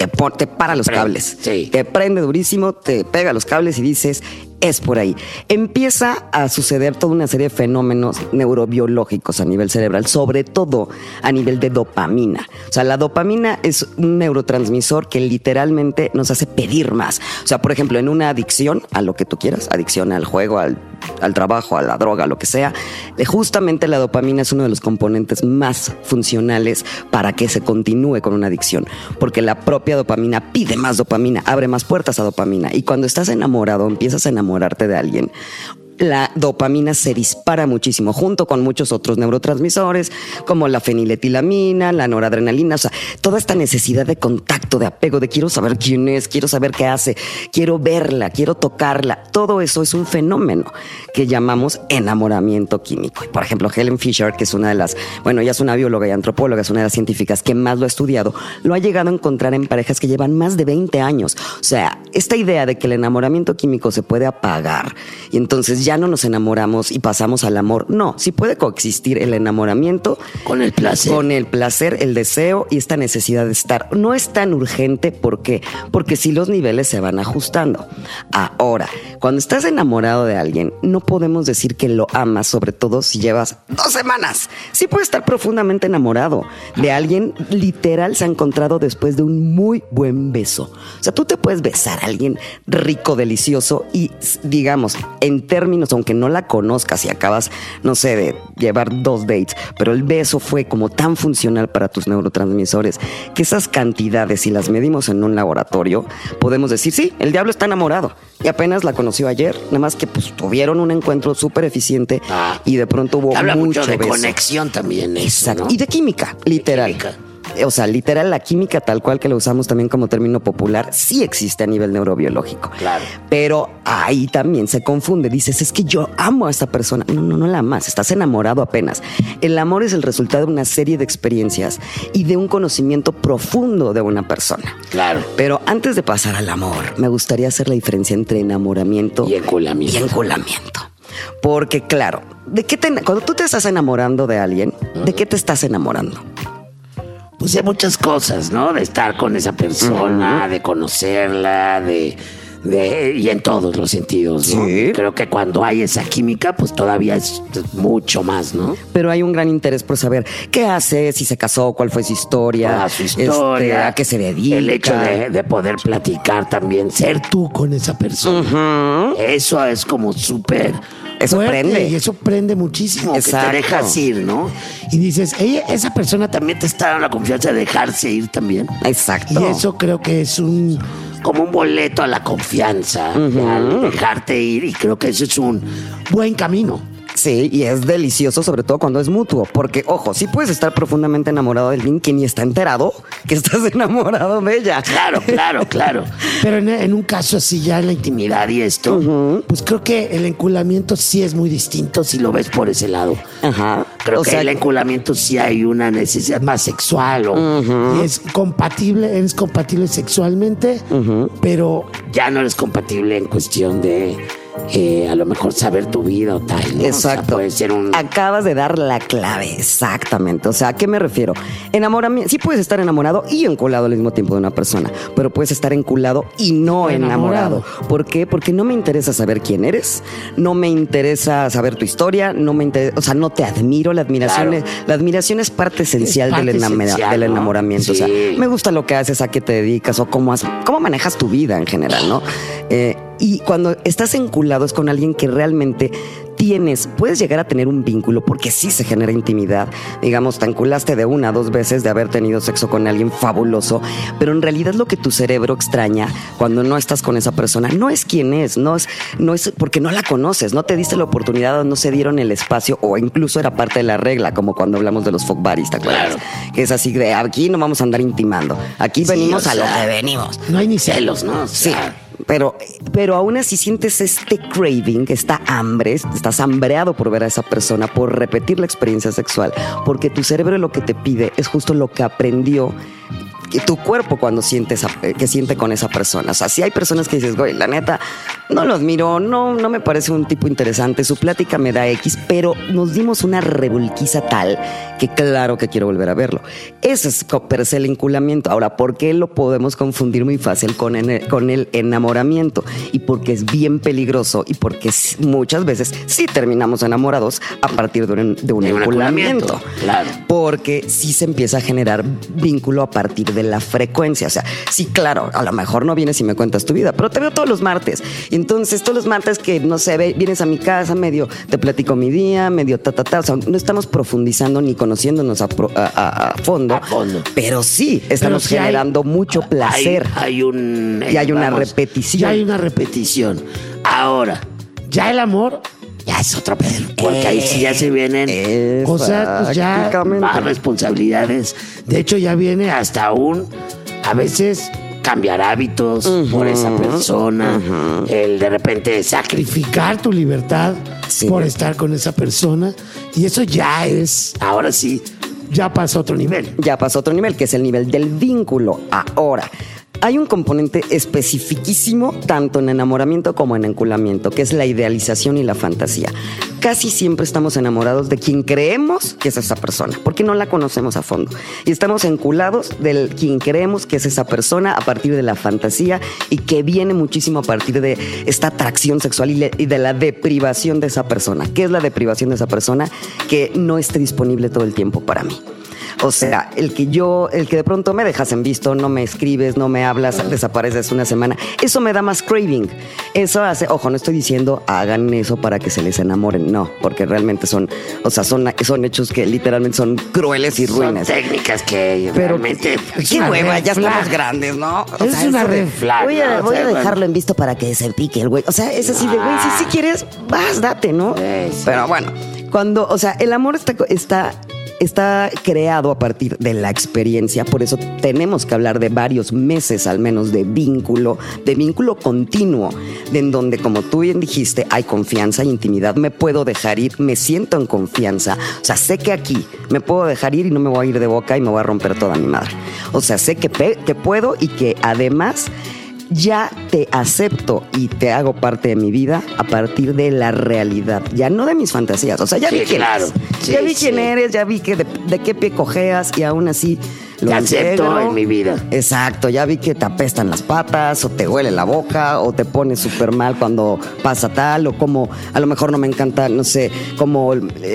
para los cables. Sí. Te prende durísimo, te pega los cables y dices, es por ahí. Empieza a suceder toda una serie de fenómenos neurobiológicos a nivel cerebral, sobre todo a nivel de dopamina. O sea, la dopamina es un neurotransmisor que literalmente nos hace pedir más. O sea, por ejemplo, en una adicción a lo que tú quieras, adicción al juego, al trabajo, a la droga, lo que sea, justamente la dopamina es uno de los componentes más funcionales para que se continúe con una adicción, porque la propia dopamina pide más dopamina, abre más puertas a dopamina, y cuando estás enamorado, empiezas a enamorarte de alguien, la dopamina se dispara muchísimo, junto con muchos otros neurotransmisores, como la feniletilamina, la noradrenalina, o sea, toda esta necesidad de contacto, de apego, de quiero saber quién es, quiero saber qué hace, quiero verla, quiero tocarla, todo eso es un fenómeno que llamamos enamoramiento químico. Y por ejemplo, Helen Fisher, que es una de las, bueno, ella es una bióloga y antropóloga, es una de las científicas que más lo ha estudiado, lo ha llegado a encontrar en parejas que llevan más de 20 años. O sea, esta idea de que el enamoramiento químico se puede apagar y entonces ya no nos enamoramos y pasamos al amor. No, sí puede coexistir el enamoramiento con el placer. Con el placer, el deseo y esta necesidad de estar. No es tan urgente, ¿por qué? Porque sí los niveles se van ajustando. Ahora, cuando estás enamorado de alguien, no podemos decir que lo amas, sobre todo si llevas 2 semanas. Sí puedes estar profundamente enamorado de alguien, literal se ha encontrado después de un muy buen beso. O sea, tú te puedes besar a alguien rico, delicioso y, digamos, en términos, aunque no la conozcas y acabas, no sé, de llevar 2 dates, pero el beso fue como tan funcional para tus neurotransmisores que esas cantidades, si las medimos en un laboratorio, podemos decir, sí, el diablo está enamorado y apenas la conoció ayer, nada más que pues tuvieron un encuentro súper eficiente y de pronto hubo mucho de beso. Conexión también. Exacto. Eso, ¿no? Y de química, literal. O sea, literal, la química tal cual que lo usamos también como término popular, sí existe a nivel neurobiológico. Claro. Pero ahí también se confunde. Dices, es que yo amo a esta persona. No la amas, estás enamorado apenas. El amor es el resultado de una serie de experiencias y de un conocimiento profundo de una persona. Claro. Pero antes de pasar al amor, me gustaría hacer la diferencia entre enamoramiento y enculamiento. Porque, claro, cuando tú te estás enamorando de alguien, ¿de qué te estás enamorando? Pues de muchas cosas, ¿no? De estar con esa persona, de conocerla, y en todos los sentidos, ¿no? Sí. Creo que cuando hay esa química, pues todavía es mucho más, ¿no? Pero hay un gran interés por saber qué hace, si se casó, cuál fue su historia, su historia, a qué se dedica. El hecho de poder platicar también, ser tú con esa persona. Eso es como súper... Eso prende. Y eso prende muchísimo. Exacto. Que te dejas ir, ¿no? Y dices, esa persona también te está dando la confianza de dejarse ir también. Exacto. Y eso creo que es como un boleto a la confianza, al dejarte ir. Y creo que eso es un buen camino. Sí, y es delicioso, sobre todo cuando es mutuo. Porque, ojo, sí puedes estar profundamente enamorado de alguien que ni está enterado que estás enamorado de ella. Claro. Pero en un caso así, ya en la intimidad y esto, pues creo que el enculamiento sí es muy distinto si lo ves por ese lado. Ajá. Creo que el enculamiento sí hay una necesidad más sexual y es compatible sexualmente, pero ya no eres compatible en cuestión de a lo mejor saber tu vida o tal, ¿no? Exacto. O sea, puede ser un... Acabas de dar la clave, exactamente. O sea, ¿a qué me refiero? Enamoramiento. Sí puedes estar enamorado y enculado al mismo tiempo de una persona, pero puedes estar enculado y no enamorado. ¿Por qué? Porque no me interesa saber quién eres, no me interesa saber tu historia, no me interesa, o sea, no te admiro. La admiración es parte esencial del enamoramiento. Sí. O sea, me gusta lo que haces, a qué te dedicas o cómo manejas tu vida en general, ¿no? Y cuando estás enculado es con alguien que realmente puedes llegar a tener un vínculo porque sí se genera intimidad. Digamos, te enculaste de 1 a 2 veces de haber tenido sexo con alguien fabuloso, pero en realidad lo que tu cerebro extraña cuando no estás con esa persona no es quién es, no es porque no la conoces, no te diste la oportunidad o no se dieron el espacio o incluso era parte de la regla, como cuando hablamos de los fuck buddies, ¿te acuerdas? Claro. Que es así de aquí no vamos a andar intimando, aquí venimos a lo que venimos. No hay ni celos, ¿no? Sí. Pero aún así sientes este craving, esta hambre, estás hambreado por ver a esa persona, por repetir la experiencia sexual, porque tu cerebro lo que te pide es justo lo que aprendió que tu cuerpo cuando siente con esa persona. O sea, si hay personas que dices, güey, la neta, no lo admiro, no me parece un tipo interesante, su plática me da X, pero nos dimos una revolquiza tal que claro que quiero volver a verlo. Ese es per se el enculamiento. Ahora, ¿por qué lo podemos confundir muy fácil con el enamoramiento? Y porque es bien peligroso y porque muchas veces sí terminamos enamorados a partir de un enculamiento. Claro. Porque sí se empieza a generar vínculo a partir de la frecuencia. O sea, sí, claro, a lo mejor no vienes y me cuentas tu vida, pero te veo todos los martes. Entonces, todos los martes que, no sé, vienes a mi casa, medio te platico mi día, medio O sea, no estamos profundizando ni conociéndonos a fondo. Pero sí, estamos generando mucho placer. Hay una repetición. Ya hay una repetición. Ahora, ya el amor... ya es otro pedo, porque ahí sí ya se vienen cosas, pues ya más responsabilidades. De hecho, ya viene hasta a veces cambiar hábitos por esa persona, el de repente sacrificar tu libertad por estar con esa persona. Y eso ya es, ahora sí, ya pasa a otro nivel. Ya pasa a otro nivel, que es el nivel del vínculo. Ahora, hay un componente especificísimo tanto en enamoramiento como en enculamiento, que es la idealización y la fantasía. Casi siempre estamos enamorados de quien creemos que es esa persona, porque no la conocemos a fondo. Y estamos enculados de quien creemos que es esa persona a partir de la fantasía y que viene muchísimo a partir de esta atracción sexual y de la deprivación de esa persona. ¿Qué es la deprivación de esa persona? Que no esté disponible todo el tiempo para mí. O sea, el que de pronto me dejas en visto, no me escribes, no me hablas, desapareces una semana, eso me da más craving. Eso hace, ojo, no estoy diciendo hagan eso para que se les enamoren, no, porque realmente son hechos que literalmente son crueles y ruines. Son técnicas que realmente... qué hueva, ya estamos grandes, ¿no? O es sea, una red flag. Voy a dejarlo en visto para que se pique el güey. O sea, es así de, güey, si quieres, vas, date, ¿no? Sí. Pero bueno, el amor está creado a partir de la experiencia, por eso tenemos que hablar de varios meses al menos de vínculo continuo, en donde, como tú bien dijiste, hay confianza e intimidad, me puedo dejar ir, me siento en confianza, o sea, sé que aquí me puedo dejar ir y no me voy a ir de boca y me voy a romper toda mi madre, o sea, sé que puedo y que además ya te acepto y te hago parte de mi vida a partir de la realidad, ya no de mis fantasías. O sea, ya vi quién eres. Ya vi quién eres, ya vi que de qué pie cojeas y aún así lo acepto en mi vida. Exacto, ya vi que te apestan las patas o te huele la boca o te pones súper mal cuando pasa tal o como a lo mejor no me encanta, no sé, como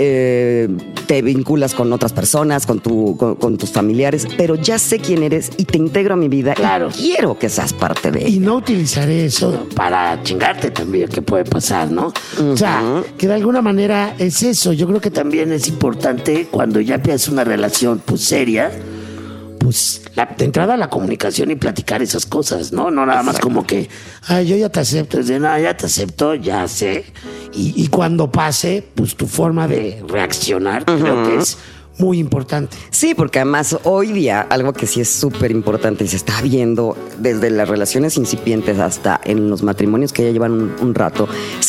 te vinculas con otras personas, con tus familiares, pero ya sé quién eres y te integro a mi vida. Claro. Y quiero que seas parte de ella. Y no utilizaré eso para chingarte también, que puede pasar, ¿no? O sea, que de alguna manera es eso. Yo creo que también es importante cuando ya empiezas una relación pues seria, pues de entrada la comunicación y platicar esas cosas, ¿no? No nada más como que, yo ya te acepto. Entonces, no, ya te acepto, ya sé. Y cuando pase, pues tu forma de reaccionar creo que es muy importante. Sí, porque además hoy día algo que sí es súper importante y se está viendo desde las relaciones incipientes hasta en los matrimonios que ya llevan un rato, es que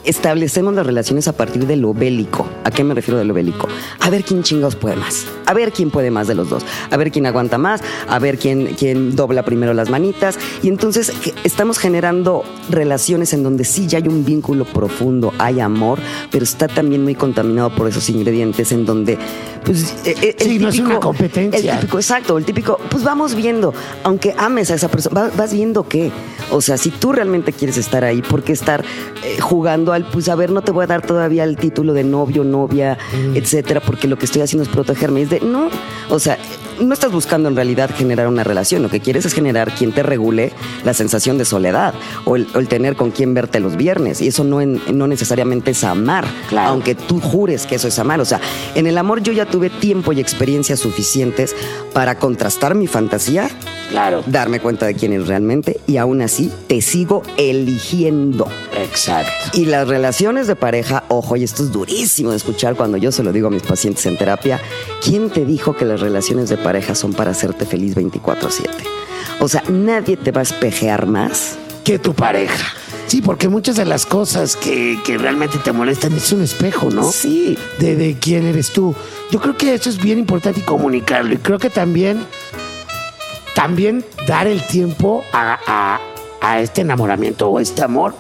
establecemos las relaciones a partir de lo bélico. ¿A qué me refiero de lo bélico? A ver quién chingados puede más. A ver quién puede más de los dos. A ver quién aguanta más. A ver quién dobla primero las manitas. Y entonces estamos generando relaciones en donde sí ya hay un vínculo profundo, hay amor, pero está también muy contaminado por esos ingredientes en donde, pues, no es una competencia. El típico, exacto, el típico, pues vamos viendo, aunque ames a esa persona, vas viendo qué. O sea, si tú realmente quieres estar ahí, ¿por qué estar jugando al, pues a ver, no te voy a dar todavía el título de novio, novia, etcétera, porque lo que estoy haciendo es protegerme? Es de, no, o sea, no estás buscando en realidad generar una relación, lo que quieres es generar quien te regule la sensación de soledad o el tener con quien verte los viernes, y eso no necesariamente es amar, aunque tú jures que eso es amar. O sea, en el amor yo ya tuve tiempo y experiencias suficientes para contrastar mi fantasía, darme cuenta de quién es realmente, y aún así te sigo eligiendo. Exacto. Y las relaciones de pareja, ojo, y esto es durísimo de escuchar cuando yo se lo digo a mis pacientes en terapia, ¿quién te dijo que las relaciones de pareja son para hacerte feliz 24/7? O sea, nadie te va a espejear más que tu pareja. Sí, porque muchas de las cosas que realmente te molestan es un espejo, ¿no? Sí. De quién eres tú. Yo creo que eso es bien importante y comunicarlo. Y creo que también dar el tiempo a este enamoramiento o este amor.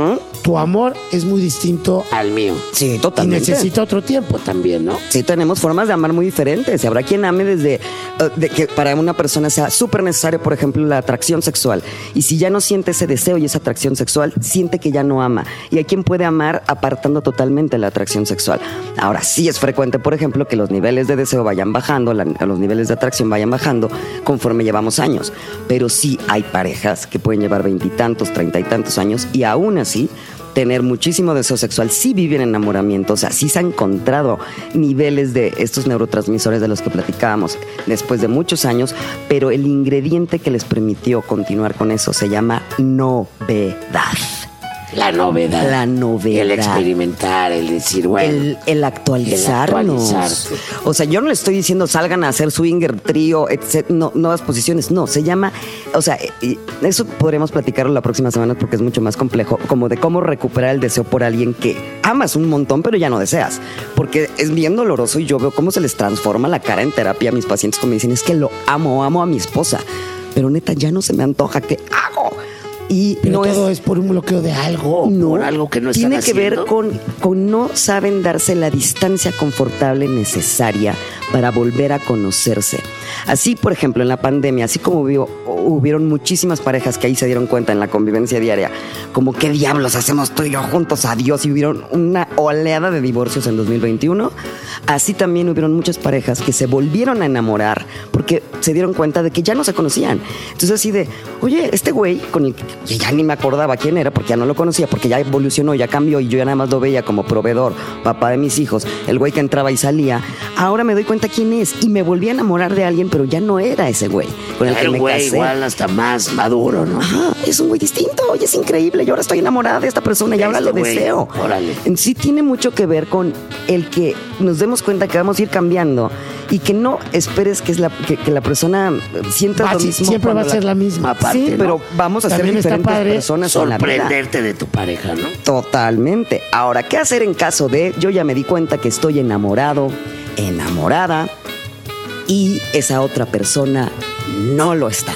Tu amor es muy distinto al mío. Sí, totalmente. Y necesita otro tiempo también, ¿no? Sí, tenemos formas de amar muy diferentes. Y habrá quien ame desde de que para una persona sea súper necesario, por ejemplo, la atracción sexual. Y si ya no siente ese deseo y esa atracción sexual, siente que ya no ama. Y hay quien puede amar apartando totalmente la atracción sexual. Ahora, sí es frecuente, por ejemplo, que los niveles de deseo vayan bajando, los niveles de atracción vayan bajando conforme llevamos años. Pero sí hay parejas que pueden llevar 20 y tantos, 30 y tantos años y aún así tener muchísimo deseo sexual, sí viven enamoramiento, o sea, sí se han encontrado niveles de estos neurotransmisores de los que platicábamos después de muchos años, pero el ingrediente que les permitió continuar con eso se llama novedad. La novedad. La novedad. El experimentar, el decir, bueno. El actualizarnos. O sea, yo no le estoy diciendo salgan a hacer swinger, trío, etc. No, nuevas posiciones. No, se llama, o sea, eso podremos platicarlo la próxima semana porque es mucho más complejo, como de cómo recuperar el deseo por alguien que amas un montón, pero ya no deseas. Porque es bien doloroso y yo veo cómo se les transforma la cara en terapia a mis pacientes cuando me dicen, es que lo amo a mi esposa, pero neta ya no se me antoja, ¿qué hago? Y pero no todo es por un bloqueo de algo, no, por algo que no están haciendo. Tiene que ver con no saben darse la distancia confortable necesaria para volver a conocerse. Así, por ejemplo, en la pandemia, así como hubieron muchísimas parejas que ahí se dieron cuenta en la convivencia diaria, como qué diablos hacemos tú y yo juntos, adiós, y hubieron una oleada de divorcios en 2021, así también hubieron muchas parejas que se volvieron a enamorar porque se dieron cuenta de que ya no se conocían. Entonces así de, oye, este güey con el que ya ni me acordaba quién era porque ya no lo conocía, porque ya evolucionó, ya cambió y yo ya nada más lo veía como proveedor, papá de mis hijos, el güey que entraba y salía, ahora me doy cuenta quién es y me volví a enamorar de alguien, pero ya no era ese güey con el que me casé. Igual hasta más maduro, ¿no? Ajá, es un güey distinto, oye, es increíble, yo ahora estoy enamorada de esta persona y ahora lo deseo. Órale. En sí tiene mucho que ver con el que nos demos cuenta que vamos a ir cambiando y que no esperes que la persona sienta lo mismo. Siempre va a ser la misma parte, sí, ¿no? pero vamos a ser diferentes personas en la vida. Sorprenderte de tu pareja, ¿no? Totalmente. Ahora, ¿qué hacer en caso de yo ya me di cuenta que estoy enamorado, enamorada y esa otra persona no lo está?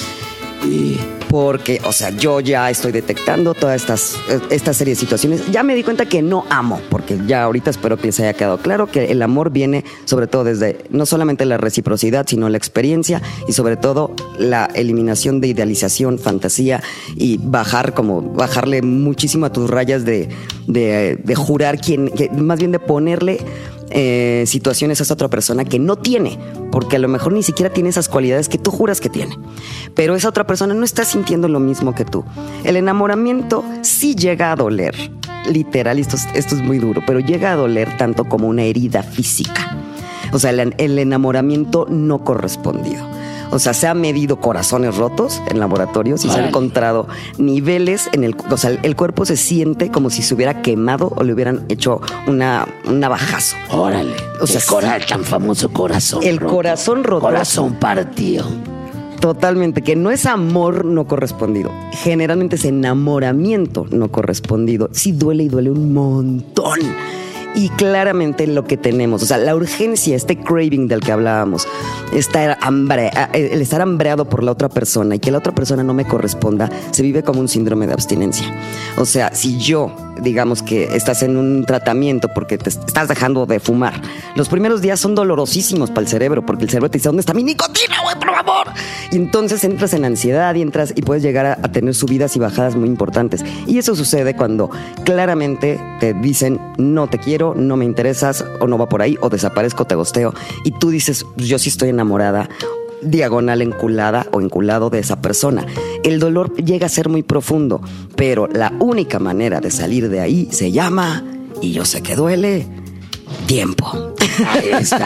Porque, o sea, yo ya estoy detectando todas esta serie de situaciones. Ya me di cuenta que no amo, porque ya ahorita espero que les haya quedado claro que el amor viene sobre todo desde no solamente la reciprocidad, sino la experiencia y sobre todo la eliminación de idealización, fantasía y bajarle muchísimo a tus rayas de jurar más bien de ponerle situaciones a esa otra persona que no tiene, porque a lo mejor ni siquiera tiene esas cualidades que tú juras que tiene, pero esa otra persona no está sintiendo lo mismo que tú. El enamoramiento sí llega a doler, literal, esto es muy duro, pero llega a doler tanto como una herida física. O sea, el enamoramiento no correspondido. O sea, se han medido corazones rotos en laboratorios y se han encontrado niveles o sea, el cuerpo se siente como si se hubiera quemado o le hubieran hecho un navajazo. Órale. O sea, tan famoso corazón roto. Corazón roto. Corazón partido. Totalmente, que no es amor no correspondido. Generalmente es enamoramiento no correspondido. Sí duele y duele un montón. Y claramente lo que tenemos, o sea, la urgencia, este craving del que hablábamos, el estar hambreado por la otra persona y que la otra persona no me corresponda, se vive como un síndrome de abstinencia. O sea, si yo, digamos que estás en un tratamiento porque te estás dejando de fumar, los primeros días son dolorosísimos para el cerebro, porque el cerebro te dice, ¿dónde está mi nicotina, güey, por favor? Y entonces entras en ansiedad y puedes llegar a tener subidas y bajadas muy importantes. Y eso sucede cuando claramente te dicen, no te quiero, no me interesas, o no va por ahí, o desaparezco, te gosteo, y tú dices, yo sí estoy enamorada, diagonal enculada o enculado de esa persona. El dolor llega a ser muy profundo, pero la única manera de salir de ahí se llama, y yo sé que duele, tiempo. Ahí está.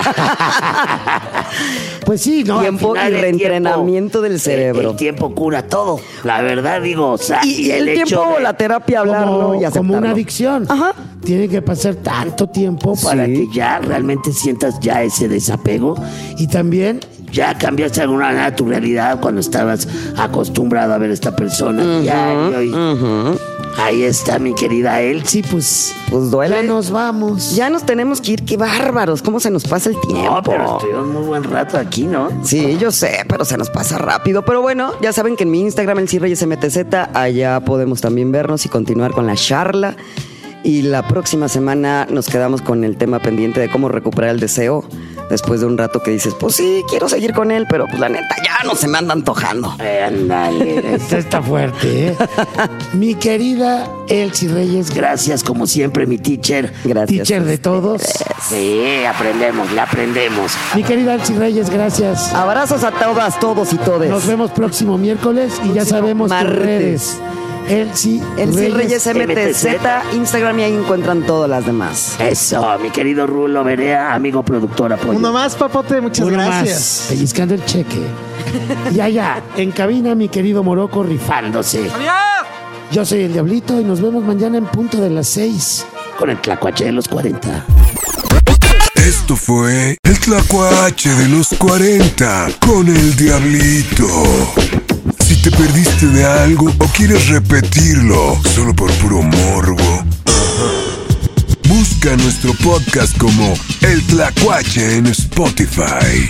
Pues sí, ¿no? Tiempo y reentrenamiento del cerebro. El tiempo cura todo. La verdad, digo, o sea, y el tiempo, la terapia, hablarlo y aceptarlo. Como una adicción. Ajá. Tiene que pasar tanto tiempo para que ya realmente sientas ya ese desapego. Y también ya cambiaste de alguna manera tu realidad cuando estabas acostumbrado a ver a esta persona diario y ahí está mi querida Elsie, pues duele. Ya nos vamos. Ya nos tenemos que ir, qué bárbaros, cómo se nos pasa el tiempo. No, pero estuvimos muy buen rato aquí, ¿no? Sí, yo sé, pero se nos pasa rápido. Pero bueno, ya saben que en mi Instagram, Elsie Reyes MTZ, allá podemos también vernos y continuar con la charla. Y la próxima semana nos quedamos con el tema pendiente de cómo recuperar el deseo después de un rato que dices, pues sí, quiero seguir con él, pero pues la neta ya no se me anda antojando. Ándale. Esta está fuerte, ¿eh? Mi querida Elsie Reyes. Gracias, como siempre, mi teacher. Gracias. Teacher de todos. Sí, le aprendemos. Mi querida Elsie Reyes, gracias. Abrazos a todas, todos y todes. Nos vemos próximo miércoles y ya sabemos tus redes. Elsie Reyes MTZ, Instagram, y ahí encuentran todas las demás. Eso, mi querido Rulo Berea, amigo productor, apoyo. Uno más, papote, muchas gracias. Pellizcando el cheque. Y allá, en cabina, mi querido Morocco rifándose. ¡Adiós! Yo soy el Diablito y nos vemos mañana en punto de las 6. Con el Tlacuache de los 40. Esto fue el Tlacuache de los 40 con el Diablito. Si te perdiste de algo o quieres repetirlo solo por puro morbo, busca nuestro podcast como El Tlacuache en Spotify.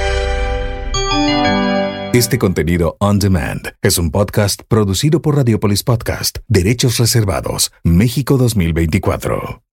Este contenido on demand es un podcast producido por Radiopolis Podcast, Derechos Reservados, México 2024.